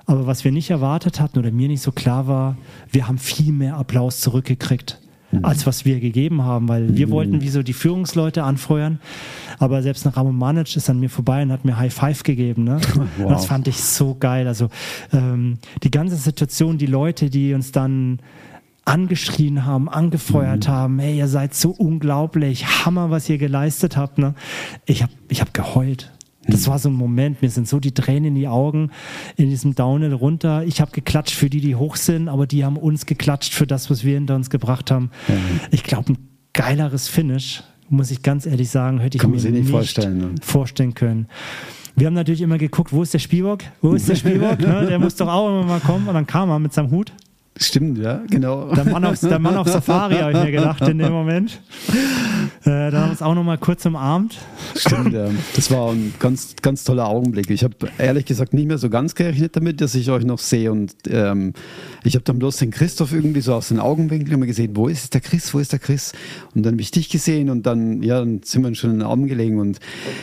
Aber was wir nicht erwartet hatten oder mir nicht so klar war, wir haben viel mehr Applaus zurückgekriegt, als was wir gegeben haben, weil wir wollten wie so die Führungsleute anfeuern, aber selbst nach Ramon Manic ist an mir vorbei und hat mir High Five gegeben. Ne? Wow. Das fand ich so geil. Also die ganze Situation, die Leute, die uns dann angeschrien haben, angefeuert haben, hey, ihr seid so unglaublich, Hammer, was ihr geleistet habt. Ne? Ich hab geheult. Das war so ein Moment, mir sind so die Tränen in die Augen in diesem Downhill runter. Ich habe geklatscht für die hoch sind, aber die haben uns geklatscht für das, was wir hinter uns gebracht haben. Ich glaube, ein geileres Finish, muss ich ganz ehrlich sagen, hätte ich mir nicht vorstellen können. Wir haben natürlich immer geguckt, wo ist der Spielbock? Ne? Der muss doch auch immer mal kommen. Und dann kam er mit seinem Hut. Stimmt, ja, genau. Der Mann auf Safari, habe ich mir gedacht in dem Moment. Dann haben wir uns auch noch mal kurz umarmt. Stimmt, ja. Das war ein ganz, ganz toller Augenblick. Ich habe ehrlich gesagt nicht mehr so ganz gerechnet damit, dass ich euch noch sehe. Und ich habe dann bloß den Christoph irgendwie so aus den Augenwinkeln immer gesehen, wo ist der Chris? Und dann habe ich dich gesehen und dann sind wir schon in den Armen gelegen. Und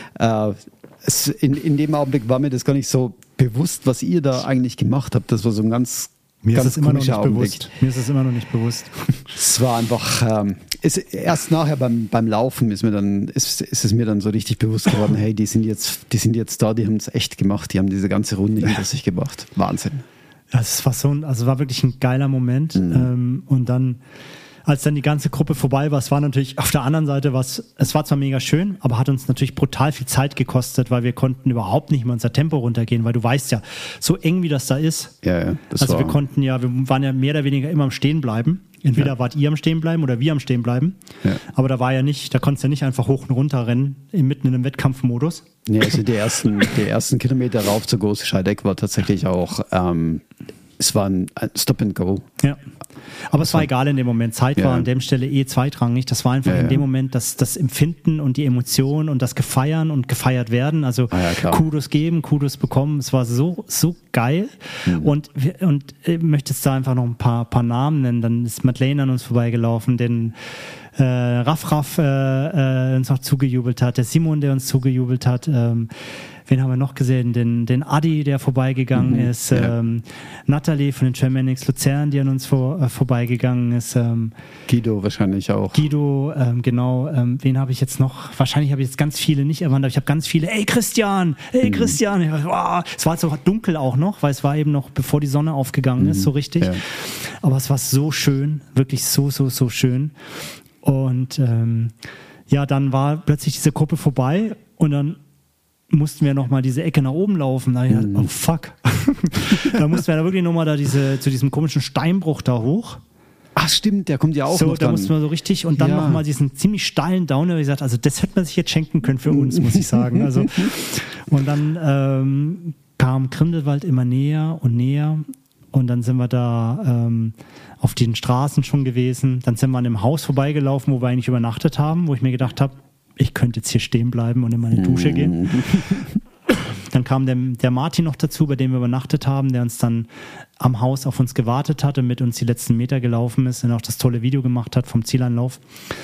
in dem Augenblick war mir das gar nicht so bewusst, was ihr da eigentlich gemacht habt. Das war so ein ganz Mir ist es immer noch nicht bewusst. Es war einfach, erst nachher beim Laufen ist es mir dann so richtig bewusst geworden, hey, die sind jetzt da, die haben es echt gemacht, die haben diese ganze Runde hinter sich gebracht. Wahnsinn. Ja, es war wirklich ein geiler Moment. Und dann, als dann die ganze Gruppe vorbei war, es war natürlich auf der anderen Seite es war zwar mega schön, aber hat uns natürlich brutal viel Zeit gekostet, weil wir konnten überhaupt nicht mehr unser Tempo runtergehen, weil du weißt ja, so eng wie das da ist. Ja, wir waren ja mehr oder weniger immer am Stehenbleiben. Entweder wart ihr am Stehenbleiben oder wir am Stehenbleiben. Ja. Aber da konntest du ja nicht einfach hoch und runter rennen, mitten in einem Wettkampfmodus. Ja, also die ersten Kilometer rauf zur Große Scheideck war tatsächlich auch, es war ein Stop and Go. Ja. Aber es war egal in dem Moment. Zeit war an der Stelle zweitrangig. Das war einfach in dem Moment das Empfinden und die Emotion und das Gefeiern und gefeiert werden. Also Kudos geben, Kudos bekommen. Es war so geil. Und ich möchte jetzt da einfach noch ein paar Namen nennen. Dann ist Madeleine an uns vorbeigelaufen, den Raff uns noch zugejubelt hat, der Simon, der uns zugejubelt hat. Wen haben wir noch gesehen? Den Adi, der vorbeigegangen ist. Natalie von den Trailmanics Luzern, die an uns vorbeigegangen ist. Guido wahrscheinlich auch. Guido, genau. Wen habe ich jetzt noch? Wahrscheinlich habe ich jetzt ganz viele nicht erwähnt, aber ich habe ganz viele. Ey, Christian! Wow. Es war so dunkel auch noch, weil es war eben noch, bevor die Sonne aufgegangen ist, so richtig. Ja. Aber es war so schön, wirklich so schön. Und dann war plötzlich diese Gruppe vorbei und dann mussten wir nochmal diese Ecke nach oben laufen. Da dachte ich, oh fuck. Da mussten wir da wirklich nochmal zu diesem komischen Steinbruch da hoch. Ach stimmt, der kommt ja auch noch da mussten wir so richtig und dann nochmal diesen ziemlich steilen Downer. Wie gesagt, also das hätte man sich jetzt schenken können für uns, muss ich sagen. Also, und dann kam Grindelwald immer näher und näher und dann sind wir da auf den Straßen schon gewesen. Dann sind wir an dem Haus vorbeigelaufen, wo wir eigentlich übernachtet haben, wo ich mir gedacht habe, ich könnte jetzt hier stehen bleiben und in meine Dusche gehen. Dann kam der Martin noch dazu, bei dem wir übernachtet haben, der uns dann am Haus auf uns gewartet hat und mit uns die letzten Meter gelaufen ist und auch das tolle Video gemacht hat vom Zieleinlauf.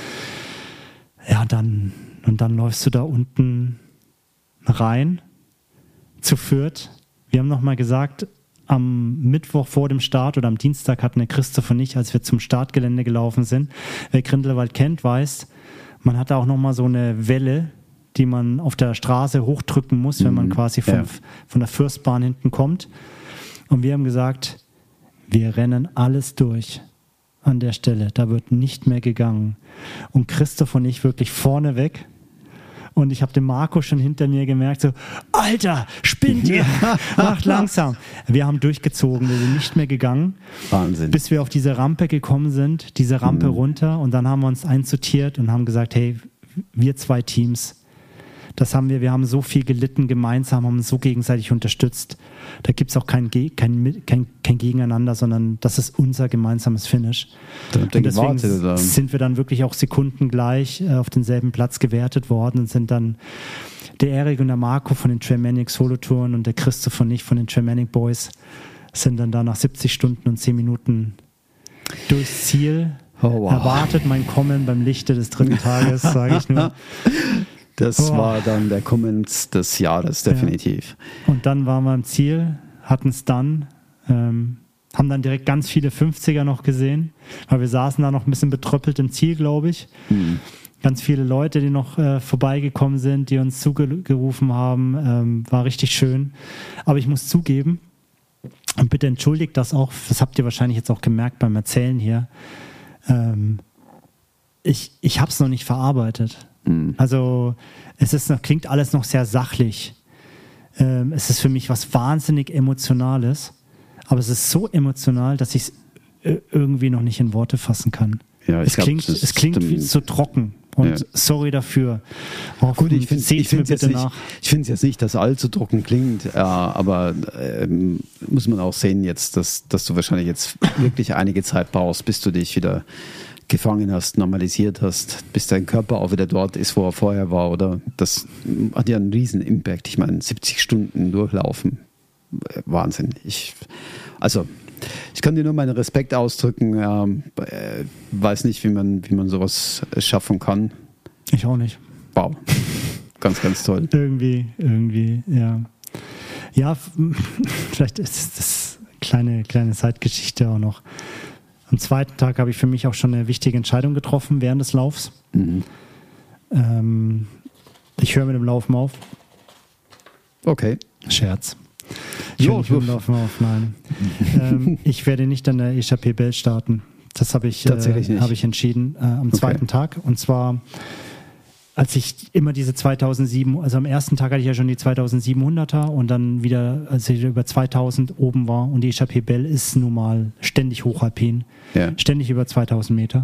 Ja, dann läufst du da unten rein zu Fürth. Wir haben nochmal gesagt, am Mittwoch vor dem Start oder am Dienstag hatten der Christoph und ich, als wir zum Startgelände gelaufen sind, wer Grindelwald kennt, weiß, man hat da auch nochmal so eine Welle, die man auf der Straße hochdrücken muss, wenn man quasi von der Fürstbahn hinten kommt. Und wir haben gesagt, wir rennen alles durch an der Stelle. Da wird nicht mehr gegangen. Und Christoph und ich wirklich vorne weg. Und ich habe den Marco schon hinter mir gemerkt, so, Alter, spinnt ihr? Macht langsam. Wir haben durchgezogen, wir sind nicht mehr gegangen. Wahnsinn. Bis wir auf diese Rampe gekommen sind, diese Rampe runter. Und dann haben wir uns einsortiert und haben gesagt, hey, wir zwei Teams, wir haben so viel gelitten gemeinsam, haben uns so gegenseitig unterstützt. Da gibt es auch kein Gegeneinander, sondern das ist unser gemeinsames Finish. Und deswegen sind wir dann wirklich auch sekundengleich auf denselben Platz gewertet worden und sind dann der Erik und der Marco von den Trailmanic Solotouren und der Christoph und ich von den Trailmanic Boys sind dann da nach 70 Stunden und 10 Minuten durchs Ziel. Erwartet mein Kommen beim Lichte des dritten Tages, sage ich nur. Das war dann der Comment des Jahres, definitiv. Ja. Und dann waren wir am Ziel, hatten es dann, haben dann direkt ganz viele 50er noch gesehen, weil wir saßen da noch ein bisschen betröppelt im Ziel, glaube ich. Ganz viele Leute, die noch vorbeigekommen sind, die uns zugerufen haben, war richtig schön. Aber ich muss zugeben, und bitte entschuldigt das auch, das habt ihr wahrscheinlich jetzt auch gemerkt beim Erzählen hier, ich habe es noch nicht verarbeitet. Also klingt alles noch sehr sachlich. Es ist für mich was wahnsinnig Emotionales, aber es ist so emotional, dass ich es irgendwie noch nicht in Worte fassen kann. Ja, es klingt so trocken. Und sorry dafür. Gut, ich finde es jetzt nicht, dass allzu trocken klingt, aber muss man auch sehen jetzt, dass du wahrscheinlich jetzt wirklich einige Zeit brauchst, bis du dich wieder gefangen hast, normalisiert hast, bis dein Körper auch wieder dort ist, wo er vorher war, oder? Das hat ja einen riesen Impact. Ich meine, 70 Stunden durchlaufen. Wahnsinn. Ich kann dir nur meinen Respekt ausdrücken. Weiß nicht, wie man sowas schaffen kann. Ich auch nicht. Wow. Ganz, ganz toll. Irgendwie, ja. Ja, vielleicht ist das kleine Zeitgeschichte auch noch. Am zweiten Tag habe ich für mich auch schon eine wichtige Entscheidung getroffen während des Laufs. Ich höre mit dem Laufen auf. Okay. Scherz. Ich höre nicht mit dem Laufen auf, nein. Ich werde nicht an der Échappée Belle starten. Das habe ich entschieden am zweiten Tag. Und zwar, als ich immer diese 2007, also am ersten Tag hatte ich ja schon die 2700er und dann wieder, als ich über 2000 oben war, und die Échappée Belle ist nun mal ständig hochalpin, ständig über 2000 Meter.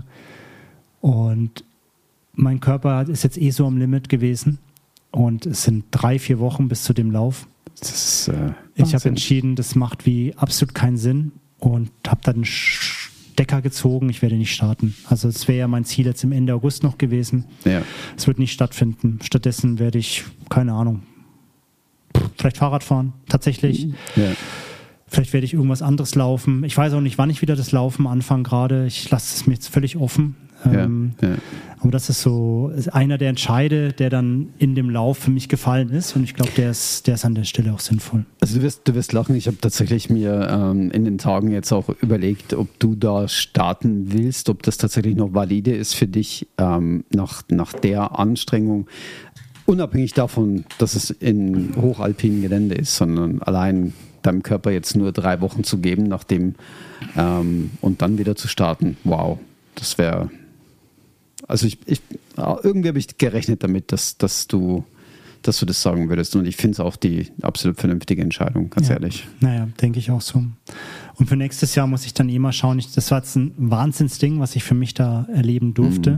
Und mein Körper ist jetzt so am Limit gewesen und es sind 3-4 Wochen bis zu dem Lauf. Ich habe entschieden, das macht wie absolut keinen Sinn und habe dann einen Stecker gezogen, ich werde nicht starten. Also es wäre ja mein Ziel jetzt im Ende August noch gewesen. Ja. Es wird nicht stattfinden. Stattdessen werde ich, keine Ahnung, vielleicht Fahrrad fahren, tatsächlich. Ja. Vielleicht werde ich irgendwas anderes laufen. Ich weiß auch nicht, wann ich wieder das Laufen anfange gerade. Ich lasse es mir jetzt völlig offen. Aber das ist so einer der Entscheide, der dann in dem Lauf für mich gefallen ist. Und ich glaube, der ist an der Stelle auch sinnvoll. Also du wirst lachen. Ich habe tatsächlich mir in den Tagen jetzt auch überlegt, ob du da starten willst, ob das tatsächlich noch valide ist für dich nach der Anstrengung. Unabhängig davon, dass es in hochalpinem Gelände ist, sondern allein deinem Körper jetzt nur 3 Wochen zu geben, nachdem und dann wieder zu starten. Wow, das wäre... Also irgendwie habe ich gerechnet damit, dass du das sagen würdest. Und ich finde es auch die absolut vernünftige Entscheidung, ganz ehrlich. Naja, denke ich auch so. Und für nächstes Jahr muss ich dann mal schauen. Das war jetzt ein Wahnsinnsding, was ich für mich da erleben durfte.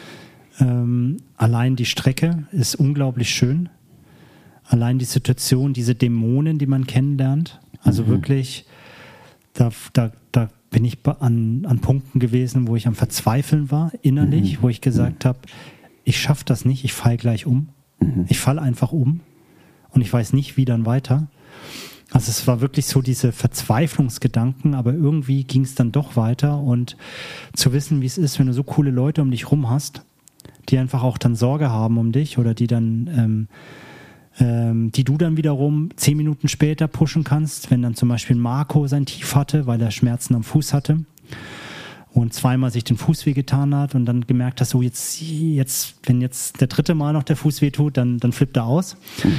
Allein die Strecke ist unglaublich schön. Allein die Situation, diese Dämonen, die man kennenlernt. Also wirklich, da bin ich an Punkten gewesen, wo ich am Verzweifeln war, innerlich, wo ich gesagt habe, ich schaffe das nicht, ich falle gleich um. Ich falle einfach um und ich weiß nicht, wie dann weiter. Also es war wirklich so diese Verzweiflungsgedanken, aber irgendwie ging es dann doch weiter, und zu wissen, wie es ist, wenn du so coole Leute um dich rum hast, die einfach auch dann Sorge haben um dich oder die dann die du dann wiederum 10 Minuten später pushen kannst, wenn dann zum Beispiel Marco sein Tief hatte, weil er Schmerzen am Fuß hatte und zweimal sich den Fuß wehgetan hat und dann gemerkt hast, so jetzt, wenn jetzt der 3. Mal noch der Fuß wehtut, dann flippt er aus.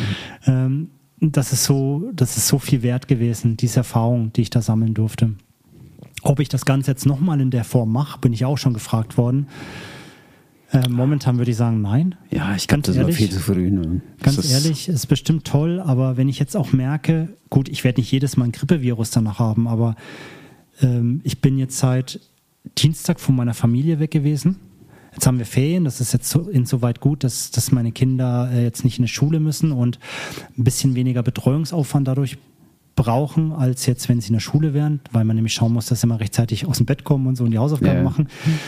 Das ist so viel wert gewesen, diese Erfahrung, die ich da sammeln durfte. Ob ich das Ganze jetzt nochmal in der Form mache, bin ich auch schon gefragt worden. Momentan würde ich sagen, nein. Ja, ich glaube, das war viel zu früh. Ne? Ganz ehrlich, ist bestimmt toll, aber wenn ich jetzt auch merke, gut, ich werde nicht jedes Mal ein Grippevirus danach haben, aber ich bin jetzt seit Dienstag von meiner Familie weg gewesen. Jetzt haben wir Ferien, das ist jetzt insoweit gut, dass meine Kinder jetzt nicht in die Schule müssen und ein bisschen weniger Betreuungsaufwand dadurch brauchen, als jetzt, wenn sie in der Schule wären, weil man nämlich schauen muss, dass sie immer rechtzeitig aus dem Bett kommen und so und die Hausaufgaben machen.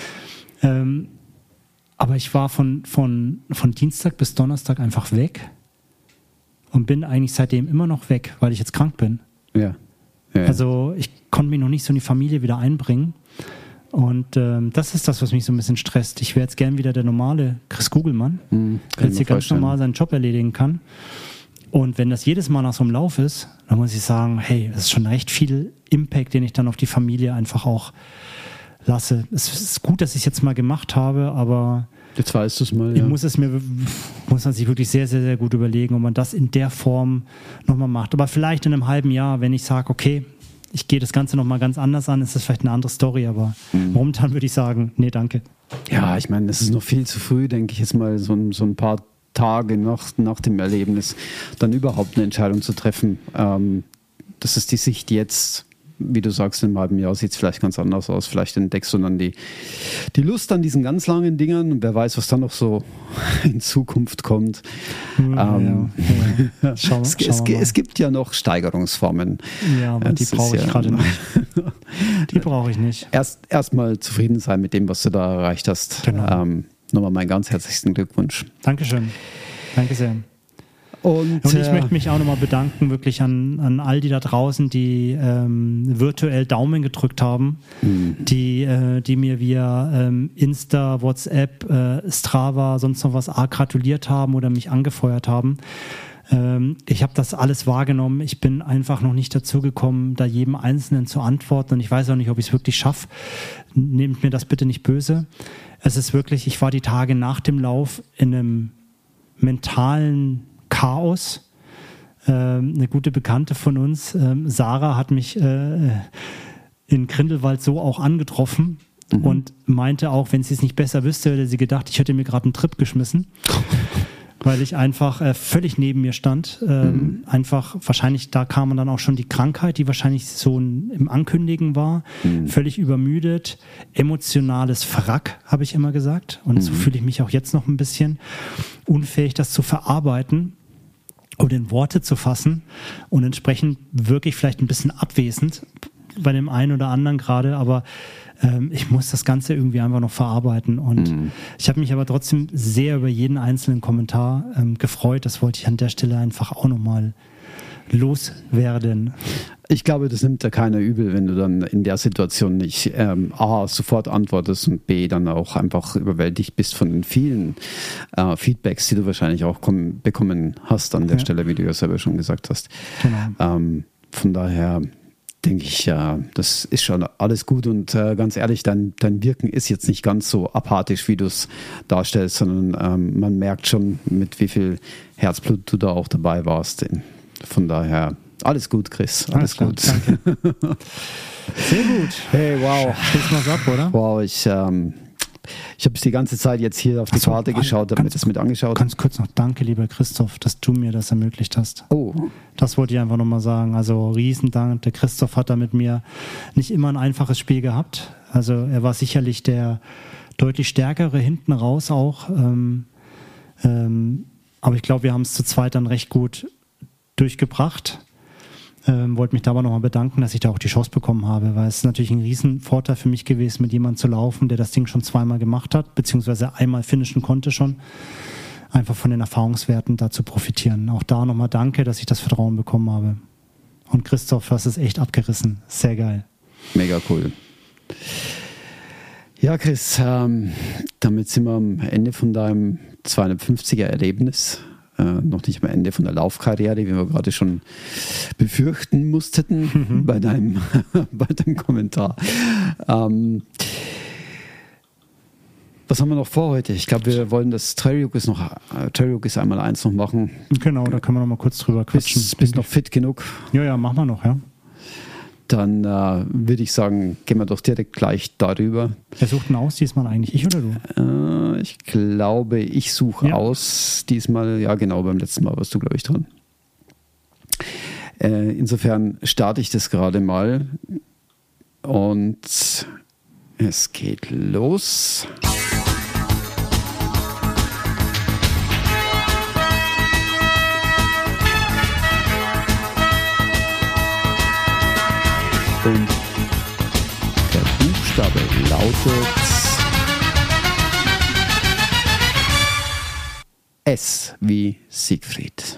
Aber ich war von Dienstag bis Donnerstag einfach weg und bin eigentlich seitdem immer noch weg, weil ich jetzt krank bin. Ja. Also ich konnte mich noch nicht so in die Familie wieder einbringen. Und das ist das, was mich so ein bisschen stresst. Ich wäre jetzt gern wieder der normale Chris Kugelmann, der jetzt hier ganz normal seinen Job erledigen kann. Und wenn das jedes Mal nach so einem Lauf ist, dann muss ich sagen, hey, das ist schon recht viel Impact, den ich dann auf die Familie einfach auch lasse. Es ist gut, dass ich es jetzt mal gemacht habe, aber jetzt weißt du es mal. Ja. muss man sich wirklich sehr, sehr, sehr gut überlegen, ob man das in der Form nochmal macht. Aber vielleicht in einem halben Jahr, wenn ich sage, okay, ich gehe das Ganze nochmal ganz anders an, ist das vielleicht eine andere Story, aber momentan würde ich sagen, nee, danke. Ja, ich meine, es ist noch viel zu früh, denke ich jetzt mal, so ein paar Tage nach dem Erlebnis dann überhaupt eine Entscheidung zu treffen. Das ist die Sicht jetzt, wie du sagst, in einem halben Jahr sieht es vielleicht ganz anders aus. Vielleicht entdeckst du dann die Lust an diesen ganz langen Dingern und wer weiß, was dann noch so in Zukunft kommt. Es gibt ja noch Steigerungsformen. Ja, aber die brauche ich gerade nicht. Die brauche ich nicht. Erst mal zufrieden sein mit dem, was du da erreicht hast. Genau. Nochmal meinen ganz herzlichsten Glückwunsch. Dankeschön. Danke sehr. Und ich möchte mich auch nochmal bedanken, wirklich an all die da draußen, die virtuell Daumen gedrückt haben, die mir via Insta, WhatsApp, Strava, sonst noch was gratuliert haben oder mich angefeuert haben. Ich habe das alles wahrgenommen. Ich bin einfach noch nicht dazu gekommen, da jedem Einzelnen zu antworten und ich weiß auch nicht, ob ich es wirklich schaffe. Nehmt mir das bitte nicht böse. Es ist wirklich, ich war die Tage nach dem Lauf in einem mentalen Chaos. Eine gute Bekannte von uns, Sarah, hat mich in Grindelwald so auch angetroffen und meinte auch, wenn sie es nicht besser wüsste, hätte sie gedacht, ich hätte mir gerade einen Trip geschmissen. Weil ich einfach völlig neben mir stand. Einfach, wahrscheinlich, da kam dann auch schon die Krankheit, die wahrscheinlich so im Ankündigen war. Völlig übermüdet, emotionales Wrack, habe ich immer gesagt. Und so fühle ich mich auch jetzt noch ein bisschen. Unfähig, das zu verarbeiten und in Worte zu fassen. Und entsprechend wirklich vielleicht ein bisschen abwesend bei dem einen oder anderen gerade, aber ich muss das Ganze irgendwie einfach noch verarbeiten und ich habe mich aber trotzdem sehr über jeden einzelnen Kommentar gefreut. Das wollte ich an der Stelle einfach auch nochmal loswerden. Ich glaube, das nimmt da keiner übel, wenn du dann in der Situation nicht A, sofort antwortest und B, dann auch einfach überwältigt bist von den vielen Feedbacks, die du wahrscheinlich auch bekommen hast an der Stelle, wie du ja selber schon gesagt hast. Genau. Von daher denke ich, ja, das ist schon alles gut und ganz ehrlich, dein Wirken ist jetzt nicht ganz so apathisch, wie du es darstellst, sondern man merkt schon, mit wie viel Herzblut du da auch dabei warst. Von daher, alles gut, Chris, alles gut. Danke. Sehr gut. Hey, wow. Schließen wir es ab, oder? Wow, ich habe die ganze Zeit jetzt hier auf die Karte geschaut, habe mir das mit angeschaut. Ganz kurz noch, danke, lieber Christoph, dass du mir das ermöglicht hast. Oh. Das wollte ich einfach nochmal sagen. Also Riesendank. Der Christoph hat da mit mir nicht immer ein einfaches Spiel gehabt. Also er war sicherlich der deutlich stärkere hinten raus auch. Aber ich glaube, wir haben es zu zweit dann recht gut durchgebracht. Wollte mich da aber nochmal bedanken, dass ich da auch die Chance bekommen habe, weil es ist natürlich ein Riesenvorteil für mich gewesen, mit jemandem zu laufen, der das Ding schon zweimal gemacht hat, beziehungsweise einmal finishen konnte schon. Einfach von den Erfahrungswerten da zu profitieren. Auch da nochmal danke, dass ich das Vertrauen bekommen habe. Und Christoph, du hast es echt abgerissen. Sehr geil. Mega cool. Ja, Chris, damit sind wir am Ende von deinem 250er Erlebnis. Noch nicht am Ende von der Laufkarriere, wie wir gerade schon befürchten mussten bei deinem Kommentar. Was haben wir noch vor heute? Ich glaube, wir wollen das Trailrookies einmal eins noch machen. Genau, da können wir noch mal kurz drüber quatschen. Bist noch fit genug? Ja, machen wir noch, ja. Dann würde ich sagen, gehen wir doch direkt gleich darüber. Wer sucht denn aus diesmal eigentlich, ich oder du? Ich glaube, ich suche aus diesmal. Ja, genau, beim letzten Mal warst du, glaube ich, dran. Insofern starte ich das gerade mal. Und es geht los. Und der Buchstabe lautet S wie Siegfried.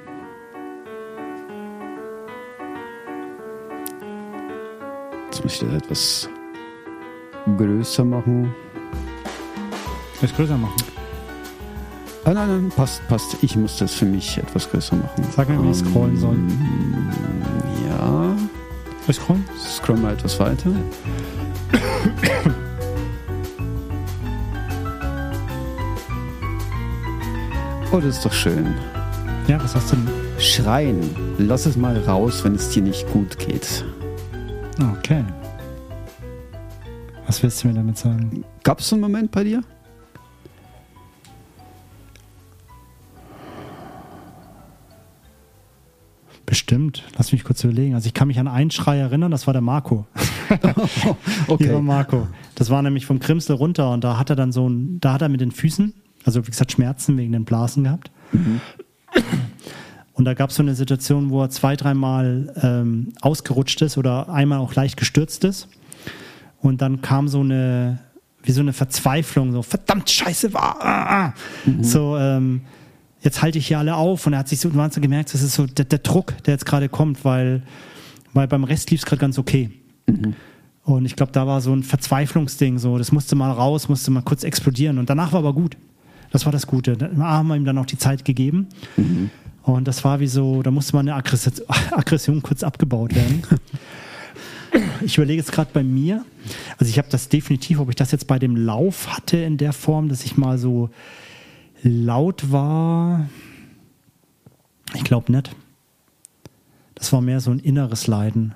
Jetzt muss ich das etwas größer machen. Das größer machen. Nein, passt. Ich muss das für mich etwas größer machen. Sag mir, wie ich scrollen soll. Ja. Ich scrollen? Scroll mal etwas weiter. Oh, das ist doch schön. Ja, was hast du denn? Schreien. Lass es mal raus, wenn es dir nicht gut geht. Okay. Was willst du mir damit sagen? Gab es so einen Moment bei dir? Bestimmt. Lass mich kurz überlegen. Also ich kann mich an einen Schrei erinnern, das war der Marco. Okay. Lieber Marco. Das war nämlich vom Grimsel runter und da hat er dann da hat er mit den Füßen, also wie gesagt Schmerzen wegen den Blasen gehabt. Mhm. Und da gab es so eine Situation, wo er 2-3 Mal ausgerutscht ist oder einmal auch leicht gestürzt ist. Und dann kam so eine Verzweiflung, so verdammt Scheiße war. So, jetzt halte ich hier alle auf. Und er hat sich so gemerkt, das ist so der Druck, der jetzt gerade kommt, weil beim Rest lief es gerade ganz okay. Mhm. Und ich glaube, da war so ein Verzweiflungsding, so, das musste mal raus, musste mal kurz explodieren. Und danach war aber gut. Das war das Gute. Da haben wir ihm dann auch die Zeit gegeben. Mhm. Und das war wie so, da musste mal eine Aggression kurz abgebaut werden. Ich überlege jetzt gerade bei mir, also ich habe das definitiv, ob ich das jetzt bei dem Lauf hatte in der Form, dass ich mal so laut war. Ich glaube nicht. Das war mehr so ein inneres Leiden.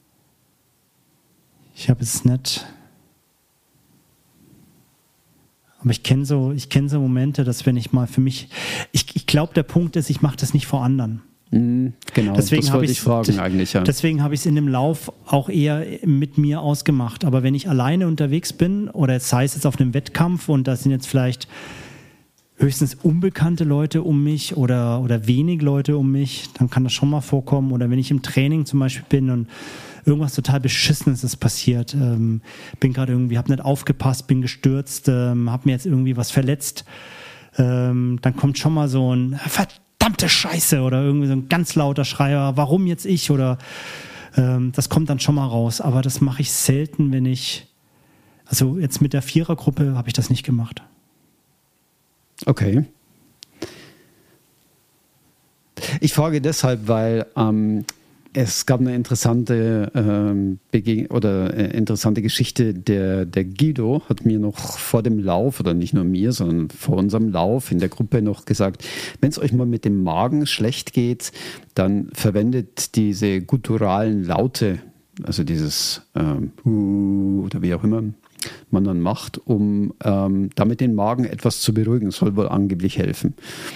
Ich habe es nicht. Aber ich kenne so Momente, dass wenn ich mal für mich, ich glaube, der Punkt ist, ich mache das nicht vor anderen. Genau, deswegen das wollte ich fragen eigentlich. Ja. Deswegen habe ich es in dem Lauf auch eher mit mir ausgemacht. Aber wenn ich alleine unterwegs bin oder sei es jetzt auf einem Wettkampf und da sind jetzt vielleicht höchstens unbekannte Leute um mich oder wenig Leute um mich, dann kann das schon mal vorkommen. Oder wenn ich im Training zum Beispiel bin und irgendwas total Beschissenes ist passiert, bin gerade irgendwie, habe nicht aufgepasst, bin gestürzt, habe mir jetzt irgendwie was verletzt, dann kommt schon mal so ein verdammte Scheiße oder irgendwie so ein ganz lauter Schrei, warum jetzt ich oder das kommt dann schon mal raus, aber das mache ich selten, also jetzt mit der Vierergruppe habe ich das nicht gemacht. Okay. Ich frage deshalb, weil es gab eine interessante interessante Geschichte. Der Guido hat mir noch vor dem Lauf, oder nicht nur mir, sondern vor unserem Lauf in der Gruppe noch gesagt, wenn es euch mal mit dem Magen schlecht geht, dann verwendet diese gutturalen Laute, also dieses oder wie auch immer man dann macht, um damit den Magen etwas zu beruhigen. Das soll wohl angeblich helfen.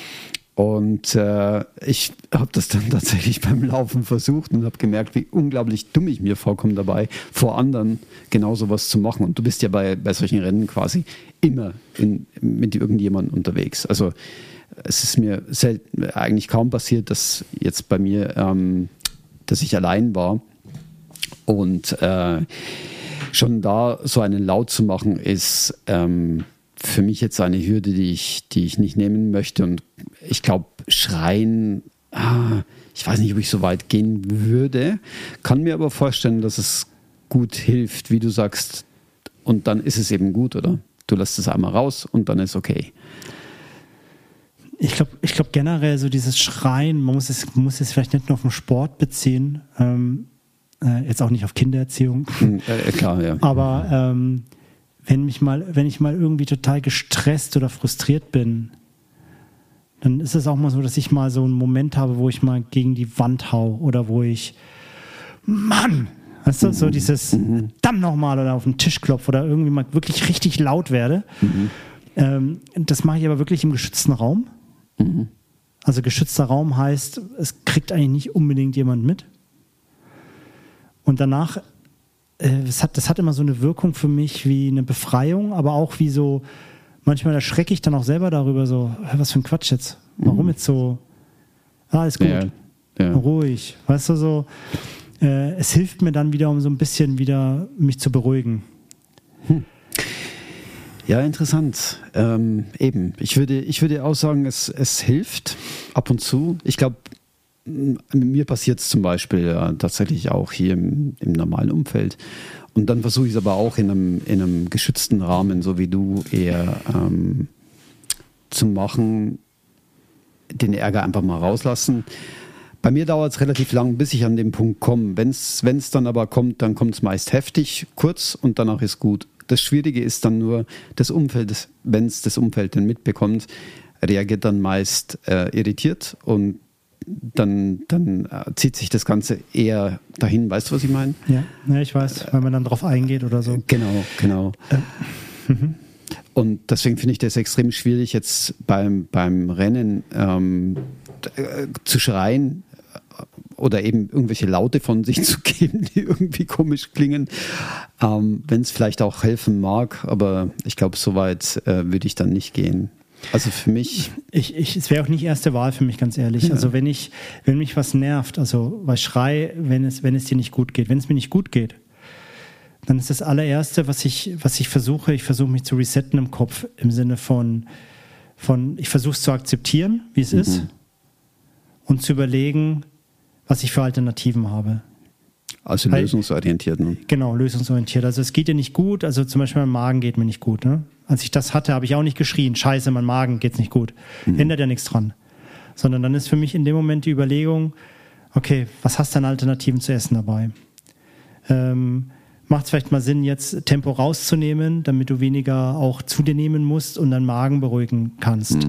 Und ich habe das dann tatsächlich beim Laufen versucht und habe gemerkt, wie unglaublich dumm ich mir vorkomme dabei, vor anderen genau sowas zu machen. Und du bist ja bei solchen Rennen quasi immer mit irgendjemandem unterwegs. Also es ist mir eigentlich kaum passiert, dass jetzt bei mir, dass ich allein war. Und schon da so einen Laut zu machen, ist für mich jetzt eine Hürde, die ich nicht nehmen möchte. Und ich glaube, schreien, ich weiß nicht, ob ich so weit gehen würde, kann mir aber vorstellen, dass es gut hilft, wie du sagst. Und dann ist es eben gut, oder? Du lässt es einmal raus und dann ist okay. Ich glaube generell so dieses Schreien, man muss es vielleicht nicht nur auf den Sport beziehen, jetzt auch nicht auf Kindererziehung. Klar, ja. Aber wenn ich mal irgendwie total gestresst oder frustriert bin, dann ist es auch mal so, dass ich mal so einen Moment habe, wo ich mal gegen die Wand hau oder wo ich, Mann, weißt du, so dieses dann nochmal oder auf den Tisch klopfe oder irgendwie mal wirklich richtig laut werde. Das mache ich aber wirklich im geschützten Raum. Also geschützter Raum heißt, es kriegt eigentlich nicht unbedingt jemand mit. Und danach, das hat immer so eine Wirkung für mich wie eine Befreiung, aber auch wie so, manchmal erschrecke ich dann auch selber darüber, so, was für ein Quatsch jetzt. Warum jetzt so, ist gut, ja. Ruhig. Weißt du, so, es hilft mir dann wieder, um so ein bisschen wieder mich zu beruhigen. Ja, interessant. Eben, ich würde auch sagen, es hilft ab und zu. Ich glaube, mir passiert es zum Beispiel tatsächlich auch hier im normalen Umfeld. Und dann versuche ich es aber auch in einem geschützten Rahmen, so wie du, eher zu machen. den Ärger einfach mal rauslassen. Bei mir dauert es relativ lang, bis ich an den Punkt komme. Wenn es dann aber kommt, dann kommt es meist heftig, kurz und danach ist gut. Das Schwierige ist dann nur das Umfeld, wenn es das Umfeld dann mitbekommt, reagiert dann meist irritiert und dann zieht sich das Ganze eher dahin. Weißt du, was ich meine? Ja, ich weiß, weil man dann drauf eingeht oder so. Genau. Und deswegen finde ich das extrem schwierig, jetzt beim Rennen zu schreien oder eben irgendwelche Laute von sich zu geben, die irgendwie komisch klingen, wenn es vielleicht auch helfen mag. Aber ich glaube, so weit würde ich dann nicht gehen. Also für mich... Es wäre auch nicht erste Wahl für mich, ganz ehrlich. Ja. Also wenn mich was nervt, also weil Schrei, wenn es dir nicht gut geht, wenn es mir nicht gut geht, dann ist das allererste, was ich versuche, mich zu resetten im Kopf, im Sinne von ich versuche es zu akzeptieren, wie es ist, und zu überlegen, was ich für Alternativen habe. Also lösungsorientiert. Ne? Genau, lösungsorientiert. Also es geht dir nicht gut, also zum Beispiel mein Magen geht mir nicht gut. Ne? Als ich das hatte, habe ich auch nicht geschrien, scheiße, mein Magen geht's nicht gut. Ändert ja nichts dran. Sondern dann ist für mich in dem Moment die Überlegung, okay, was hast du an Alternativen zu essen dabei? Macht es vielleicht mal Sinn, jetzt Tempo rauszunehmen, damit du weniger auch zu dir nehmen musst und deinen Magen beruhigen kannst.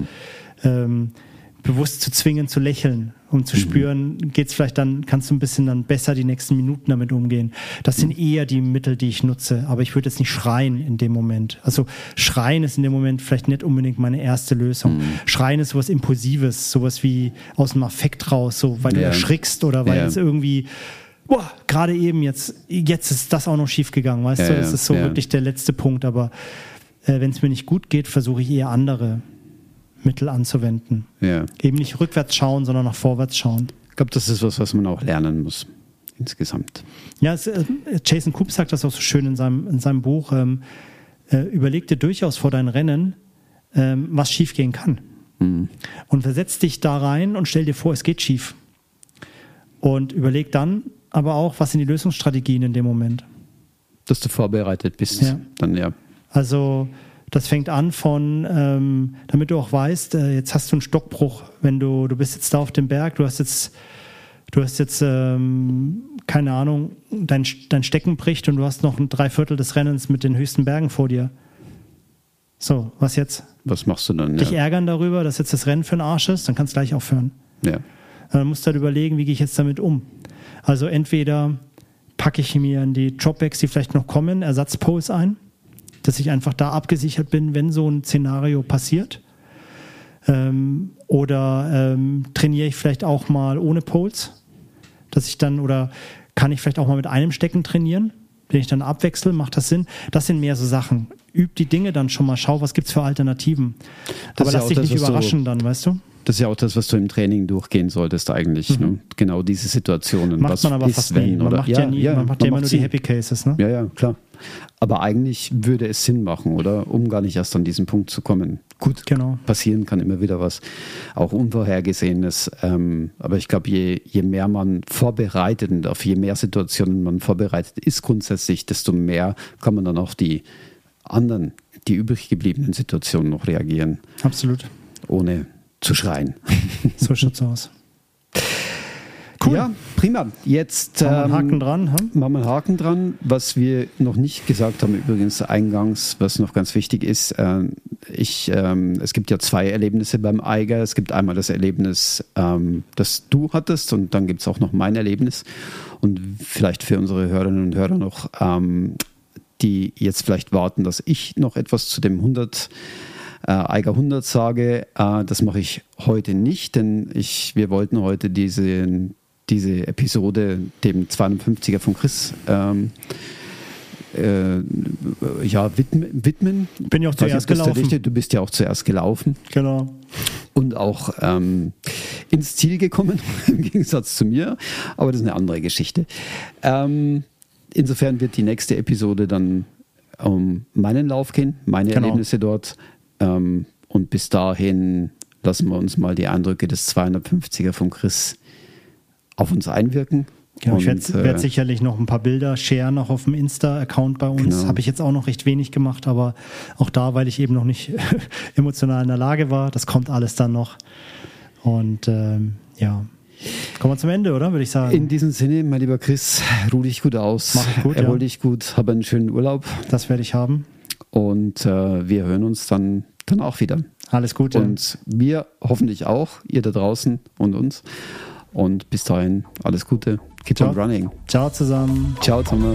Bewusst zu zwingen, zu lächeln, um zu spüren, geht's vielleicht dann, kannst du ein bisschen dann besser die nächsten Minuten damit umgehen. Das sind eher die Mittel, die ich nutze, aber ich würde jetzt nicht schreien in dem Moment. Also Schreien ist in dem Moment vielleicht nicht unbedingt meine erste Lösung. Schreien ist sowas Impulsives, sowas wie aus dem Affekt raus, so weil du erschrickst oder weil es irgendwie gerade eben jetzt ist das auch noch schief gegangen, weißt du? Das ist so wirklich der letzte Punkt, aber wenn es mir nicht gut geht, versuche ich eher andere Mittel anzuwenden. Ja. Eben nicht rückwärts schauen, sondern nach vorwärts schauen. Ich glaube, das ist was man auch lernen muss, insgesamt. Ja, Jason Koop sagt das auch so schön in seinem Buch, überleg dir durchaus vor deinen Rennen, was schief gehen kann. Und versetz dich da rein und stell dir vor, es geht schief. Und überleg dann aber auch, was sind die Lösungsstrategien in dem Moment. Dass du vorbereitet bist. Dann. Also das fängt an von, damit du auch weißt, jetzt hast du einen Stockbruch, wenn du bist jetzt da auf dem Berg, du hast jetzt keine Ahnung, dein Stecken bricht und du hast noch 3/4 des Rennens mit den höchsten Bergen vor dir. So, was jetzt? Was machst du dann? Dich ärgern darüber, dass jetzt das Rennen für den Arsch ist, dann kannst du gleich aufhören. Ja. Dann musst du halt überlegen, wie gehe ich jetzt damit um. Also entweder packe ich mir in die Dropbacks, die vielleicht noch kommen, Ersatzpoles ein, dass ich einfach da abgesichert bin, wenn so ein Szenario passiert. Oder trainiere ich vielleicht auch mal ohne Poles, dass ich dann, oder kann ich vielleicht auch mal mit einem Stecken trainieren, den ich dann abwechsle, macht das Sinn? Das sind mehr so Sachen. Üb die Dinge dann schon mal, schau, was gibt's für Alternativen. Aber lass dich nicht überraschen dann, weißt du? Das ist ja auch das, was du im Training durchgehen solltest eigentlich. Ne? Genau diese Situationen. Macht man aber fast nie. Man macht ja immer nur die Happy Cases. Ne? Ja, klar. Aber eigentlich würde es Sinn machen, oder? Um gar nicht erst an diesen Punkt zu kommen. Gut, passieren kann immer wieder was, auch Unvorhergesehenes. Aber ich glaube, je mehr man vorbereitet und auf je mehr Situationen man vorbereitet ist grundsätzlich, desto mehr kann man dann auf die anderen, die übrig gebliebenen Situationen noch reagieren. Absolut. Ohne zu schreien. So schaut's aus. Cool. Ja, prima. Jetzt machen wir einen Haken dran. Machen wir einen Haken dran. Was wir noch nicht gesagt haben, übrigens eingangs, was noch ganz wichtig ist, es gibt ja 2 Erlebnisse beim Eiger. Es gibt einmal das Erlebnis, das du hattest, und dann gibt es auch noch mein Erlebnis. Und vielleicht für unsere Hörerinnen und Hörer noch, die jetzt vielleicht warten, dass ich noch etwas zu dem Eiger 100 sage, das mache ich heute nicht, denn wir wollten heute diese Episode dem 250er von Chris widmen. Bin ja auch zuerst gelaufen. Du bist ja auch zuerst gelaufen. Genau. Und auch ins Ziel gekommen, im Gegensatz zu mir, aber das ist eine andere Geschichte. Insofern wird die nächste Episode dann um meinen Lauf gehen, meine Erlebnisse dort. Und bis dahin lassen wir uns mal die Eindrücke des 250er von Chris auf uns einwirken. Genau, ich werde sicherlich noch ein paar Bilder sharen, auch auf dem Insta-Account bei uns. Genau. Habe ich jetzt auch noch recht wenig gemacht, aber auch da, weil ich eben noch nicht emotional in der Lage war. Das kommt alles dann noch. Und ja, kommen wir zum Ende, oder? Würde ich sagen. In diesem Sinne, mein lieber Chris, ruh dich gut aus. Mach ich gut, erhol dich gut, hab einen schönen Urlaub. Das werde ich haben. Und wir hören uns dann auch wieder. Alles Gute. Und wir hoffentlich auch, ihr da draußen und uns. Und bis dahin, alles Gute. Keep on running. Ciao zusammen. Ciao zusammen.